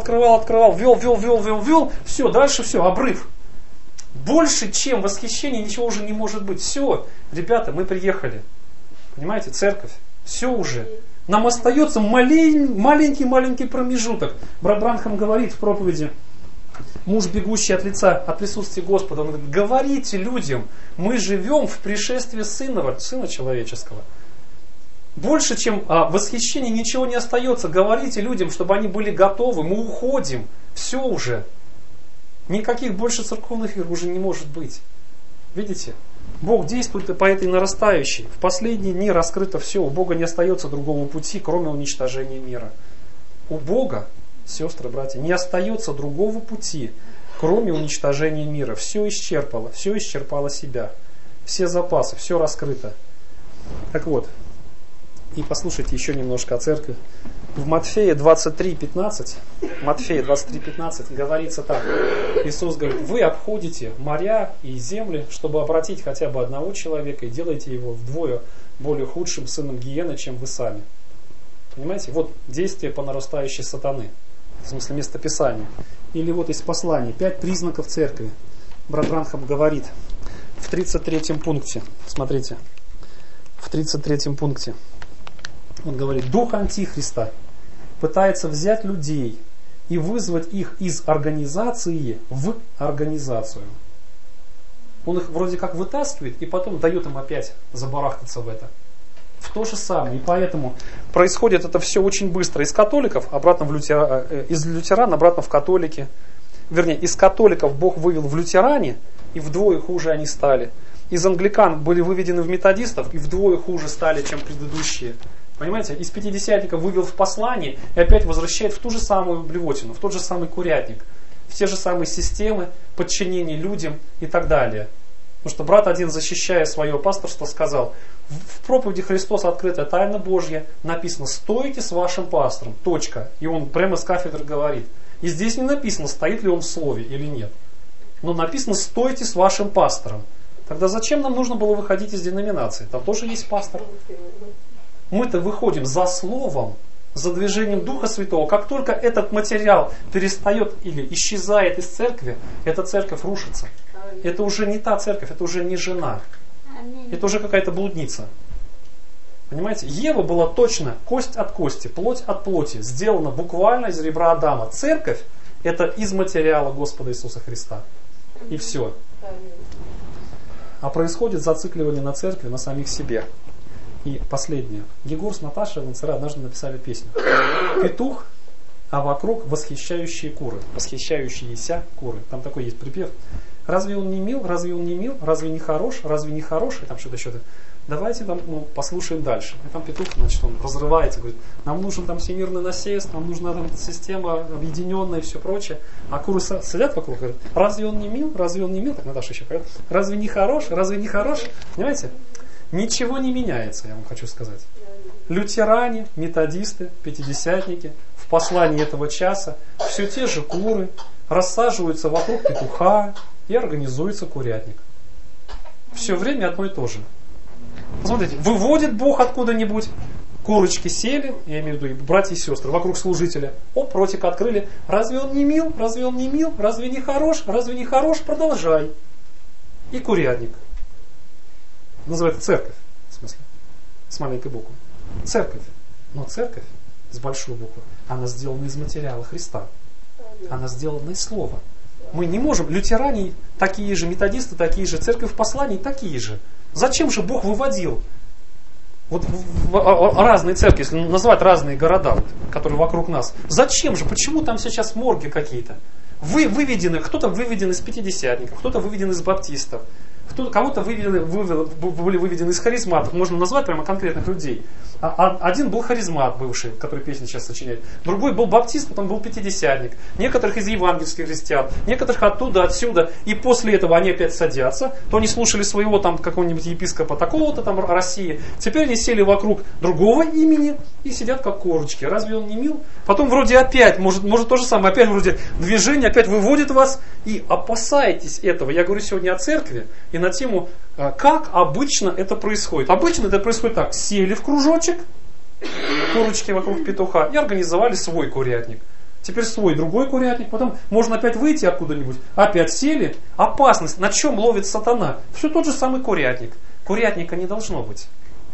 вел, все, дальше все, обрыв. Больше, чем восхищение, ничего уже не может быть. Все, ребята, мы приехали. Понимаете, церковь, все уже. Нам остается маленький промежуток. Брат Бранхам говорит в проповеди, муж, бегущий от присутствия Господа, он говорит, говорите людям, мы живем в пришествии Сына Человеческого. Больше, чем восхищение, ничего не остается. Говорите людям, чтобы они были готовы, мы уходим. Все уже. Никаких больше церковных игр уже не может быть. Видите? Бог действует и по этой нарастающей. В последние дни раскрыто все. У Бога не остается другого пути, кроме уничтожения мира. У Бога, сестры, братья, не остается другого пути, кроме уничтожения мира. Все исчерпало себя. Все запасы, все раскрыто. Так вот, и послушайте еще немножко о церкви. В Матфея 23:15 говорится так. Иисус говорит, вы обходите моря и земли, чтобы обратить хотя бы одного человека и делаете его вдвое более худшим сыном гиены, чем вы сами. Понимаете? Вот действие по нарастающей сатаны. В смысле местописания. Или вот из посланий. 5 признаков церкви. Брат Бранхам говорит в 33 пункте. Смотрите. В 33 пункте. Он говорит, дух антихриста пытается взять людей и вызвать их из организации в организацию. Он их вроде как вытаскивает и потом дает им опять забарахтаться в это. В то же самое. И поэтому происходит это все очень быстро. Из католиков обратно из лютеран обратно в католики. Вернее, из католиков Бог вывел в лютеране, и вдвое хуже они стали. Из англикан были выведены в методистов, и вдвое хуже стали, чем предыдущие. Понимаете? Из пятидесятников вывел в послание, и опять возвращает в ту же самую блевотину, в тот же самый курятник, в те же самые системы подчинения людям и так далее. Потому что брат один, защищая свое пасторство, сказал: в проповеди Христос открытая тайна Божья, написано: стойте с вашим пастором. Точка. И он прямо с кафедры говорит. И здесь не написано, стоит ли он в слове или нет. Но написано: стойте с вашим пастором. Тогда зачем нам нужно было выходить из деноминации? Там тоже есть пастор. Мы-то выходим за словом, за движением Духа Святого. Как только этот материал перестает или исчезает из церкви, эта церковь рушится. Это уже не та церковь, это уже не жена. Это уже какая-то блудница. Понимаете? Ева была точно кость от кости, плоть от плоти, сделана буквально из ребра Адама. Церковь — это из материала Господа Иисуса Христа. И все. А происходит зацикливание на церкви, на самих себе. И последнее. Егор с Наташей Ланцера однажды написали песню. Петух, а вокруг восхищающие куры. Восхищающиеся куры. Там такой есть припев. Разве он не мил, разве он не мил, разве не хорош, разве не хорош? И там что-то. Давайте там, послушаем дальше. И там петух, значит, он разрывается, говорит: нам нужен там всемирный насест, нам нужна там система объединенная и все прочее. А куры сидят вокруг, говорят: разве он не мил, разве он не мил? Так Наташа еще говорит: разве не хорош, разве не хорош? Понимаете? Ничего не меняется, я вам хочу сказать. Лютеране, методисты, пятидесятники в послании этого часа все те же куры рассаживаются вокруг петуха и организуется курятник. Все время одно и то же. Посмотрите, выводит Бог откуда-нибудь, курочки сели, я имею в виду братья и сестры, вокруг служителя. Оп, ротик открыли. Разве он не мил? Разве он не мил? Разве не хорош? Разве не хорош? Продолжай. И курятник. Называется церковь, в смысле, с маленькой буквы. Церковь. Но церковь с большой буквы, она сделана из материала Христа. Она сделана из слова. Мы не можем, лютеране такие же, методисты такие же, церковь посланий такие же. Зачем же Бог выводил вот разные церкви, если назвать разные города, вот, которые вокруг нас? Зачем же? Почему там сейчас морги какие-то? Кто-то выведен из пятидесятников, кто-то выведен из баптистов, кого-то были выведены из харизматов. Можно назвать прямо конкретных людей. Один был харизмат бывший, который песни сейчас сочиняет. Другой был баптист, потом был пятидесятник. Некоторых из евангельских христиан, некоторых оттуда, отсюда. И после этого они опять садятся. То они слушали своего там какого-нибудь епископа такого-то там России. Теперь они сели вокруг другого имени и сидят как корочки. Разве он не мил? Потом вроде опять, может то же самое, опять вроде движение, опять выводит вас. И опасайтесь этого. Я говорю сегодня о церкви и на тему, как обычно это происходит. Обычно это происходит так. Сели в кружочек, курочки вокруг петуха, и организовали свой курятник. Теперь свой другой курятник. Потом можно опять выйти откуда-нибудь. Опять сели. Опасность. На чем ловит сатана? Все тот же самый курятник. Курятника не должно быть.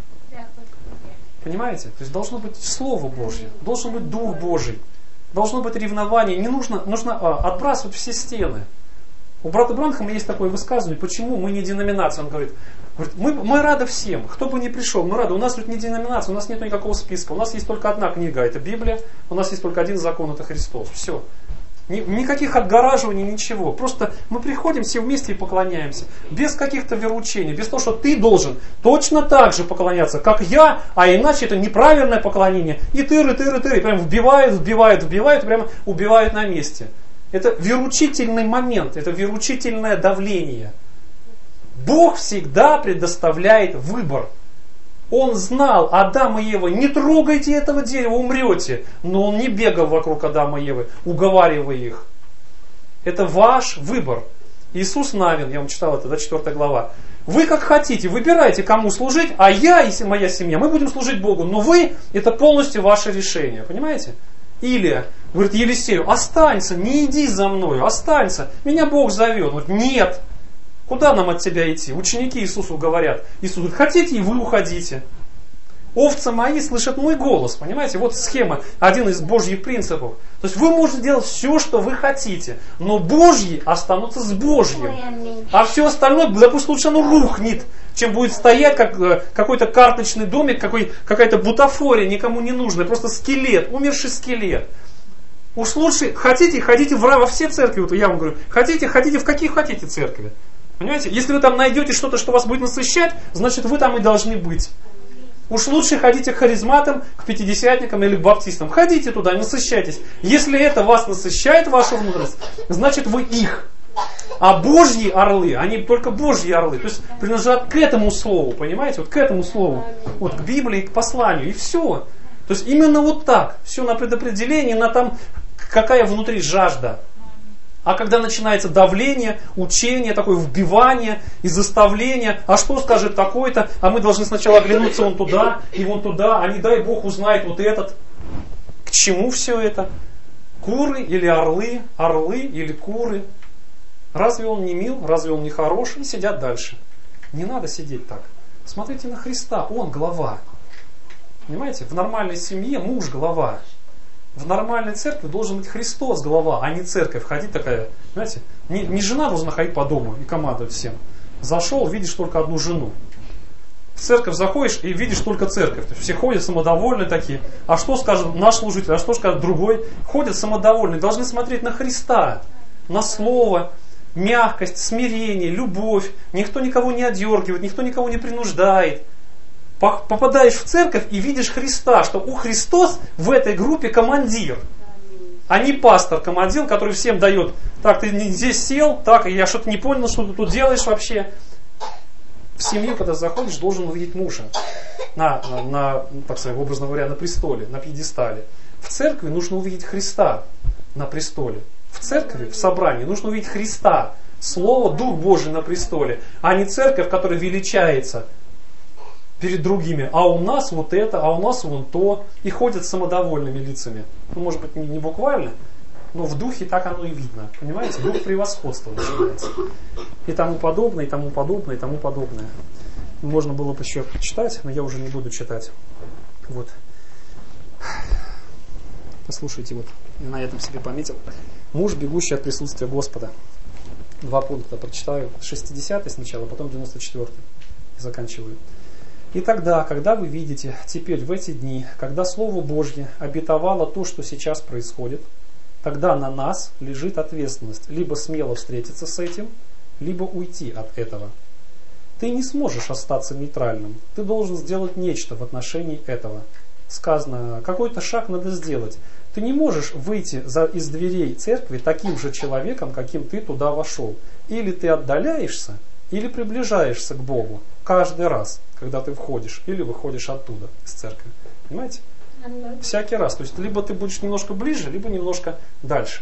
Понимаете? То есть должно быть Слово Божье. Должен быть Дух Божий. Должно быть ревнование. Нужно отбрасывать все стены. У брата Бранхама есть такое высказывание, почему мы не деноминация. Он говорит, мы рады всем, кто бы ни пришел, мы рады. У нас ведь не деноминация, у нас нет никакого списка. У нас есть только одна книга, это Библия. У нас есть только один закон, это Христос. Все. Никаких отгораживаний, ничего. Просто мы приходим все вместе и поклоняемся. Без каких-то вероучений. Без того, что ты должен точно так же поклоняться, как я, а иначе это неправильное поклонение. И тыры. И прям вбивают, прямо убивают на месте. Это вероучительный момент, это вероучительное давление. Бог всегда предоставляет выбор. Он знал, Адам и Ева, не трогайте этого дерева, умрете. Но он не бегал вокруг Адама и Евы, уговаривая их. Это ваш выбор. Иисус Навин, я вам читал это, 4 глава. Вы как хотите, выбирайте, кому служить, а я и моя семья, мы будем служить Богу. Но вы, это полностью ваше решение, понимаете? Или, говорит Елисею, останься, не иди за мною, останься, меня Бог зовет. Он говорит, нет, куда нам от тебя идти? Ученики Иисусу говорят, Иисус говорит, хотите и вы уходите. овцы мои слышат мой голос. Понимаете, вот схема, один из Божьих принципов. То есть вы можете делать все, что вы хотите, но Божьи останутся с Божьим. А все остальное, да пусть лучше оно рухнет, чем будет стоять как какой-то карточный домик, какая-то бутафория, никому не нужная, просто скелет, умерший скелет. Уж лучше хотите, ходите во все церкви, вот я вам говорю, ходите в какие хотите церкви. Понимаете, если вы там найдете что-то, что вас будет насыщать, значит вы там и должны быть. Уж лучше ходите к харизматам, к пятидесятникам или к баптистам. Ходите туда, насыщайтесь. Если это вас насыщает, вашу внутренность, значит вы их. А Божьи орлы, они только Божьи орлы, то есть принадлежат к этому слову, понимаете, вот к этому слову, вот к Библии, к посланию, и все. То есть именно вот так, все на предопределении, на там, какая внутри жажда. А когда начинается давление, учение, такое вбивание и заставление, а что скажет такой-то, а мы должны сначала оглянуться вон туда и вон туда, а не дай Бог узнает вот этот. К чему все это? Куры или орлы, орлы или куры? Разве он не мил, разве он не хорош? И сидят дальше. Не надо сидеть так. Смотрите на Христа, он глава. Понимаете, в нормальной семье муж глава. В нормальной церкви должен быть Христос глава, а не церковь. Ходить такая, знаете, не жена должна ходить по дому и командовать всем. Зашел, видишь только одну жену. В церковь заходишь и видишь только церковь. То есть все ходят самодовольные такие. А что скажет наш служитель, а что скажет другой? Ходят самодовольные. Должны смотреть на Христа, на Слово, мягкость, смирение, любовь. Никто никого не одергивает, никто никого не принуждает. Попадаешь в церковь и видишь Христа, что у Христос в этой группе командир, а не пастор, командир, который всем дает, так, ты здесь сел, так, я что-то не понял, что ты тут делаешь вообще. В семью, когда заходишь, должен увидеть мужа, так сказать, образно говоря, на престоле, на пьедестале. В церкви нужно увидеть Христа на престоле. В церкви, в собрании нужно увидеть Христа, Слово, Дух Божий на престоле, а не церковь, которая величается перед другими, а у нас вот это, а у нас вон то, и ходят с самодовольными лицами. Ну, может быть, не буквально, но в духе так оно и видно. Понимаете? Дух превосходства начинается. И тому подобное, и тому подобное, и тому подобное. Можно было бы еще читать, но я уже не буду читать. Вот. Послушайте, вот, я на этом себе пометил. Муж, бегущий от присутствия Господа. 2 пункта прочитаю. 60-й сначала, потом 94-й. Заканчиваю. И тогда, когда вы видите теперь в эти дни, когда Слово Божье обетовало то, что сейчас происходит, тогда на нас лежит ответственность либо смело встретиться с этим, либо уйти от этого. Ты не сможешь остаться нейтральным, ты должен сделать нечто в отношении этого. Сказано, какой-то шаг надо сделать. Ты не можешь выйти из дверей церкви таким же человеком, каким ты туда вошел. Или ты отдаляешься, или приближаешься к Богу каждый раз, когда ты входишь или выходишь оттуда, из церкви. Понимаете? Всякий раз. То есть, либо ты будешь немножко ближе, либо немножко дальше.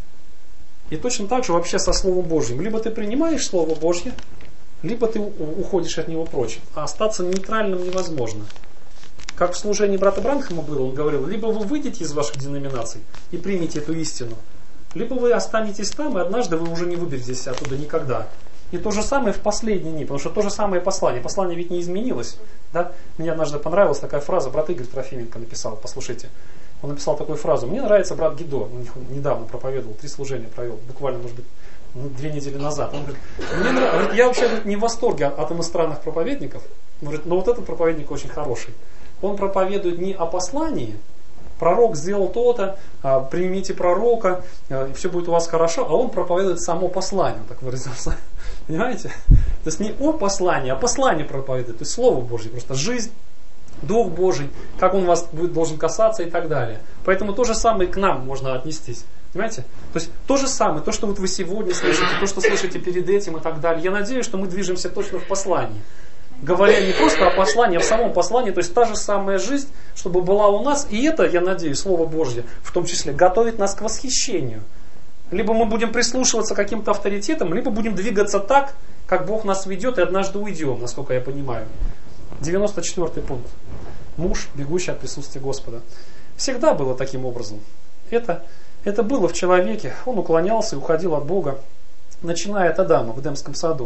И точно так же вообще со Словом Божьим. Либо ты принимаешь Слово Божье, либо ты уходишь от него прочь. А остаться нейтральным невозможно. Как в служении брата Бранхама было, он говорил, либо вы выйдете из ваших деноминаций и примете эту истину, либо вы останетесь там, и однажды вы уже не выберетесь оттуда никогда. И то же самое в последние дни, потому что то же самое послание. Послание ведь не изменилось. Да? Мне однажды понравилась такая фраза, брат Игорь Трофименко написал, послушайте. Он написал такую фразу. Мне нравится брат Гидо, он недавно проповедовал, 3 служения провел, буквально, может быть, 2 недели назад. Он говорит, мне нравится, я вообще не в восторге от иностранных проповедников, он говорит, но вот этот проповедник очень хороший. Он проповедует не о послании, пророк сделал то-то, примите пророка, и все будет у вас хорошо, а он проповедует само послание, так выразился. Понимаете? То есть не о послании, а послание проповедует, то есть Слово Божье, просто жизнь, Дух Божий, как он вас должен касаться и так далее. Поэтому то же самое к нам можно отнестись. Понимаете? То есть то же самое, то, что вот вы сегодня слышите, то, что слышите перед этим и так далее. Я надеюсь, что мы движемся точно в послании. Говоря не просто о послании, а в самом послании, то есть та же самая жизнь, чтобы была у нас. И это, я надеюсь, Слово Божье, в том числе, готовит нас к восхищению. Либо мы будем прислушиваться к каким-то авторитетам, либо будем двигаться так, как Бог нас ведет, и однажды уйдем, насколько я понимаю. 94-й пункт. Муж, бегущий от присутствия Господа. Всегда было таким образом. Это было в человеке. Он уклонялся и уходил от Бога, начиная от Адама в Эдемском саду.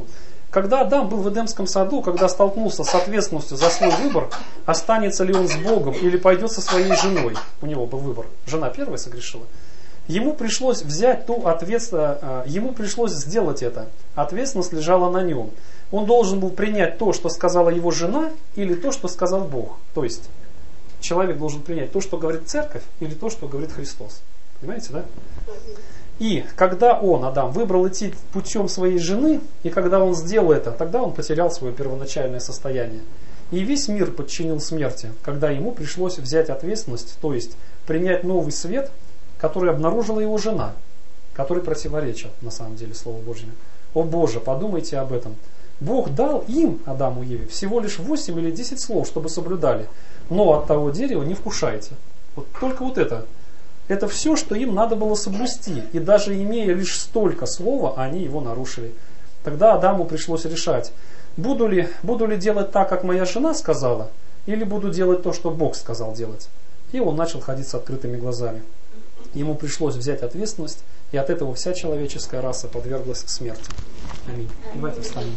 Когда Адам был в Эдемском саду, когда столкнулся с ответственностью за свой выбор, останется ли он с Богом или пойдет со своей женой, у него был выбор, жена первая согрешила, ему пришлось взять ту ответственность, ему пришлось сделать это, ответственность лежала на нем. Он должен был принять то, что сказала его жена, или то, что сказал Бог. То есть, человек должен принять то, что говорит церковь, или то, что говорит Христос. Понимаете, да? И когда он, Адам, выбрал идти путем своей жены, и когда он сделал это, тогда он потерял свое первоначальное состояние. И весь мир подчинил смерти, когда ему пришлось взять ответственность, то есть принять новый свет, который обнаружила его жена, который противоречил, на самом деле, Слову Божьему. О Боже, подумайте об этом. Бог дал им, Адаму и Еве, всего лишь 8 или 10 слов, чтобы соблюдали. Но от того дерева не вкушайте. Вот только вот это. Это все, что им надо было соблюсти. И даже имея лишь столько слова, они его нарушили. Тогда Адаму пришлось решать, буду ли делать так, как моя жена сказала, или буду делать то, что Бог сказал делать. И он начал ходить с открытыми глазами. Ему пришлось взять ответственность, и от этого вся человеческая раса подверглась смерти. Аминь. Давайте встанем.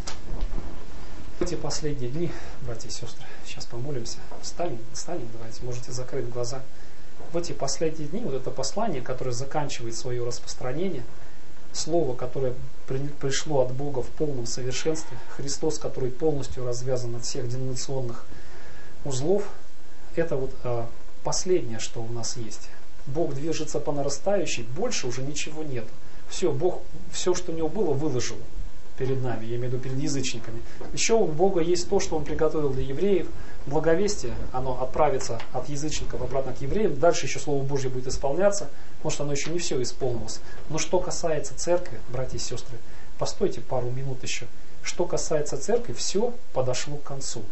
В эти последние дни, братья и сестры, сейчас помолимся. Встанем, давайте, можете закрыть глаза. В эти последние дни вот это послание, которое заканчивает свое распространение, слово, которое пришло от Бога в полном совершенстве, Христос, который полностью развязан от всех деноминационных узлов, это вот последнее, что у нас есть. Бог движется по нарастающей, больше уже ничего нет. Все, Бог, все, что у него было, выложил перед нами, я имею в виду перед язычниками. Еще у Бога есть то, что Он приготовил для евреев. Благовестие, оно отправится от язычников обратно к евреям. Дальше еще Слово Божье будет исполняться, потому что оно еще не все исполнилось. Но что касается церкви, братья и сестры, постойте пару минут еще. Что касается церкви, все подошло к концу.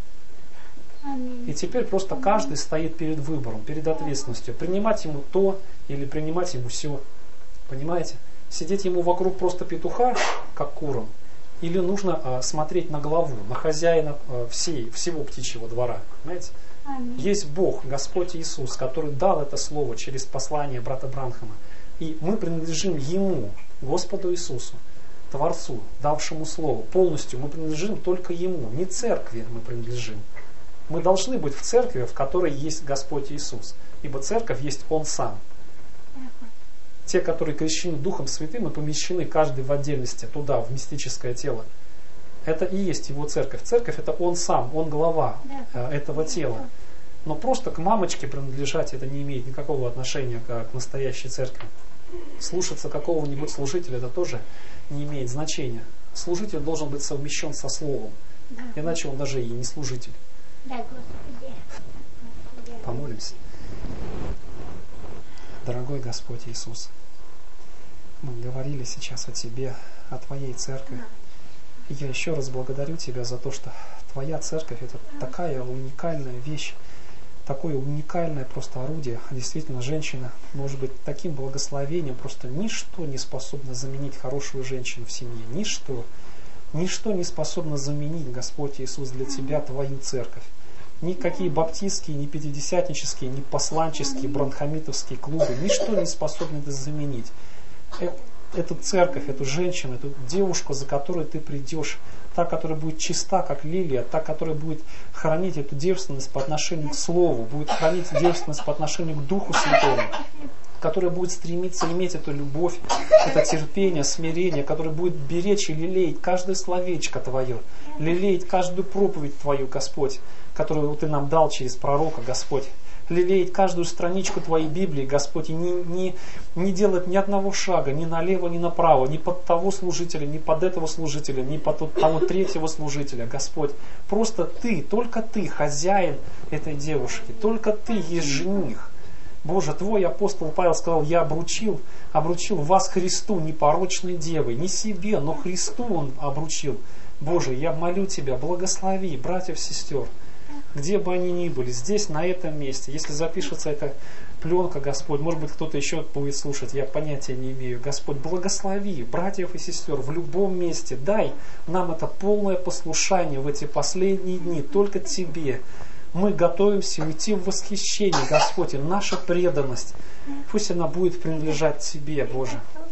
И теперь просто каждый стоит перед выбором, перед ответственностью. Принимать ему то или принимать ему все. Понимаете? Сидеть ему вокруг просто петуха, как куром. Или нужно смотреть на главу, на хозяина всего птичьего двора. Понимаете? Есть Бог, Господь Иисус, который дал это слово через послание брата Бранхама. И мы принадлежим Ему, Господу Иисусу, Творцу, давшему слово. Полностью мы принадлежим только Ему, не церкви мы принадлежим. Мы должны быть в церкви, в которой есть Господь Иисус. Ибо церковь есть Он Сам. Те, которые крещены Духом Святым и помещены каждый в отдельности туда, в мистическое тело, это и есть Его церковь. Церковь это Он Сам, Он глава этого тела. Но просто к мамочке принадлежать это не имеет никакого отношения к настоящей церкви. Слушаться какого-нибудь служителя это тоже не имеет значения. Служитель должен быть совмещен со Словом, иначе он даже и не служитель. Помолимся. Дорогой Господь Иисус, мы говорили сейчас о Тебе, о Твоей церкви. И я еще раз благодарю Тебя за то, что Твоя церковь это такая уникальная вещь, такое уникальное просто орудие. Действительно, женщина может быть таким благословением, просто ничто не способно заменить хорошую женщину в семье. Ничто. Ничто не способно заменить, Господь Иисус, для Тебя Твою церковь. Никакие баптистские, ни пятидесятнические, ни посланческие, бронхомитовские клубы, ничто не способно это заменить. Эту церковь, эту женщину, эту девушку, за которой ты придешь, та, которая будет чиста, как лилия, та, которая будет хранить эту девственность по отношению к Слову, будет хранить девственность по отношению к Духу Святому, которая будет стремиться иметь эту любовь, это терпение, смирение, которая будет беречь и лелеять каждое словечко Твое, лелеять каждую проповедь Твою, Господь, которую Ты нам дал через пророка, Господь. Лелеять каждую страничку Твоей Библии, Господь, и не делать ни одного шага, ни налево, ни направо, ни под того служителя, ни под этого служителя, ни под того третьего служителя, Господь. Просто Ты, только Ты, хозяин этой девушки, только Ты есть жених. Боже, Твой апостол Павел сказал, я обручил вас Христу, непорочной девой, не себе, но Христу Он обручил. Боже, я молю Тебя, благослови братьев, сестер, где бы они ни были, здесь, на этом месте. Если запишется эта пленка, Господь, может быть, кто-то еще будет слушать, я понятия не имею. Господь, благослови братьев и сестер в любом месте. Дай нам это полное послушание в эти последние дни, только Тебе. Мы готовимся уйти в восхищение, Господь, и наша преданность, пусть она будет принадлежать Тебе, Боже.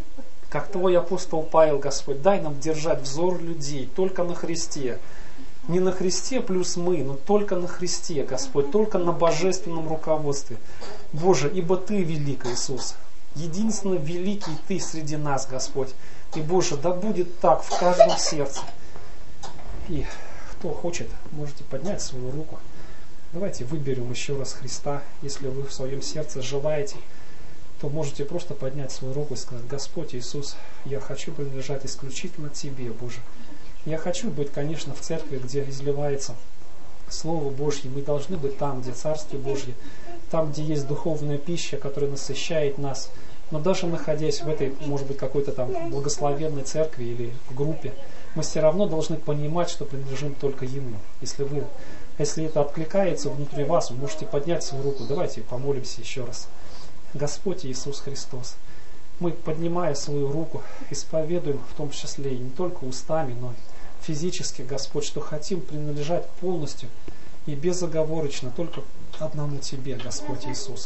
как Твой апостол Павел, Господь, дай нам держать взор людей только на Христе. Не на Христе плюс мы, но только на Христе, Господь, только на божественном руководстве. Боже, ибо Ты велик, Иисус. Единственно великий Ты среди нас, Господь. И, Боже, да будет так в каждом сердце. И кто хочет, можете поднять свою руку. Давайте выберем еще раз Христа. Если вы в своем сердце желаете, то можете просто поднять свою руку и сказать: Господь Иисус, я хочу принадлежать исключительно Тебе, Боже. Я хочу быть, конечно, в церкви, где изливается Слово Божье. Мы должны быть там, где Царствие Божье, там, где есть духовная пища, которая насыщает нас. Но даже находясь в этой, может быть, какой-то там благословенной церкви или в группе, мы все равно должны понимать, что принадлежим только Ему. Если это откликается внутри вас, вы можете поднять свою руку. Давайте помолимся еще раз. Господь Иисус Христос, мы, поднимая свою руку, исповедуем в том числе и не только устами, но и физически, Господь, что хотим принадлежать полностью и безоговорочно только одному Тебе, Господь Иисус.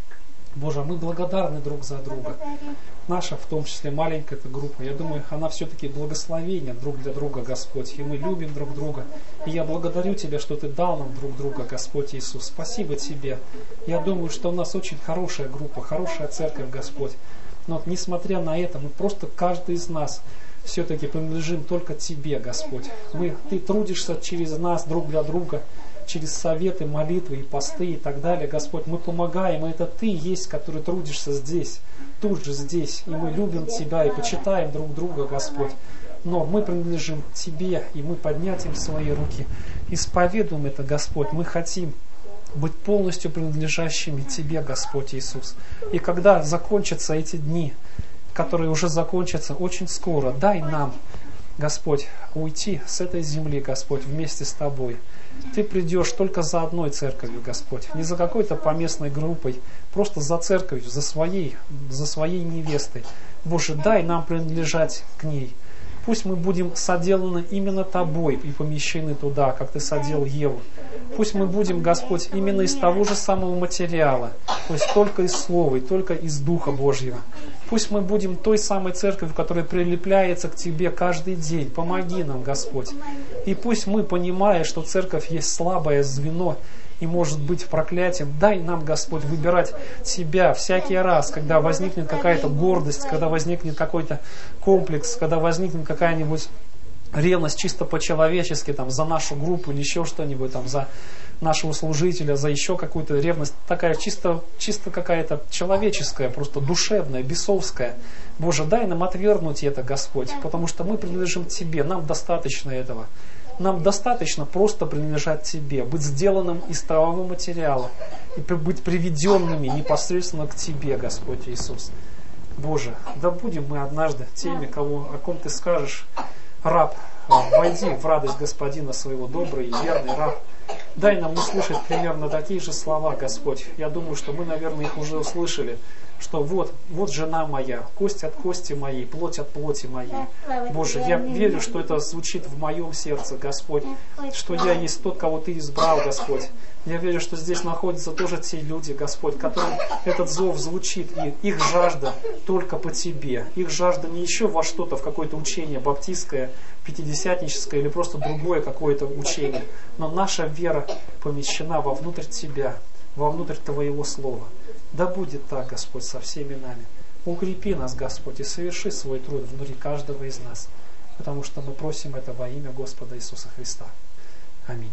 Боже, мы благодарны друг за друга. Наша, в том числе маленькая эта группа, я думаю, она все-таки благословение друг для друга, Господь. И мы любим друг друга. И я благодарю Тебя, что Ты дал нам друг друга, Господь Иисус. Спасибо Тебе. Я думаю, что у нас очень хорошая группа, хорошая церковь, Господь. Но несмотря на это, мы просто, каждый из нас, все-таки принадлежим только Тебе, Господь. Ты трудишься через нас друг для друга, через советы, молитвы и посты и так далее, Господь. Мы помогаем, и это Ты есть, который трудишься здесь, тут же здесь. И мы любим Тебя и почитаем друг друга, Господь. Но мы принадлежим Тебе, и мы поднятием свои руки исповедуем это, Господь. Мы хотим быть полностью принадлежащими Тебе, Господь Иисус. И когда закончатся эти дни, которые уже закончатся очень скоро, дай нам, Господь, уйти с этой земли, Господь, вместе с Тобой. Ты придешь только за одной церковью, Господь, не за какой-то поместной группой, просто за церковью, за своей невестой. Боже, дай нам принадлежать к ней. Пусть мы будем соделаны именно Тобой и помещены туда, как Ты соделал Еву. Пусть мы будем, Господь, именно из того же самого материала, то есть только из Слова, и только из Духа Божьего. Пусть мы будем той самой церковью, которая прилепляется к Тебе каждый день. Помоги нам, Господь. И пусть мы, понимая, что церковь есть слабое звено и может быть проклятием, дай нам, Господь, выбирать Тебя всякий раз, когда возникнет какая-то гордость, когда возникнет какой-то комплекс, когда возникнет какая-нибудь ревность чисто по-человечески, там, за нашу группу или еще что-нибудь, там, за нашего служителя, за еще какую-то ревность, такая чисто какая-то человеческая, просто душевная, бесовская. Боже, дай нам отвергнуть это, Господь, потому что мы принадлежим Тебе, нам достаточно этого. Нам достаточно просто принадлежать Тебе, быть сделанным из того материала и быть приведенными непосредственно к Тебе, Господь Иисус. Боже, да будем мы однажды теми, о ком Ты скажешь: раб, войди в радость Господина своего, добрый и верный раб. Дай нам услышать примерно такие же слова, Господь. Я думаю, что мы, наверное, их уже услышали, что вот жена моя, кость от кости моей, плоть от плоти моей. Боже, я верю, что это звучит в моем сердце, Господь, что я есть тот, кого Ты избрал, Господь. Я верю, что здесь находятся тоже те люди, Господь, которым этот зов звучит, и их жажда только по Тебе. Их жажда не еще во что-то, в какое-то учение баптистское, пятидесятническое или просто другое какое-то учение. Но наша вера помещена вовнутрь Тебя, вовнутрь Твоего Слова. Да будет так, Господь, со всеми нами. Укрепи нас, Господь, и соверши свой труд внутри каждого из нас, потому что мы просим это во имя Господа Иисуса Христа. Аминь.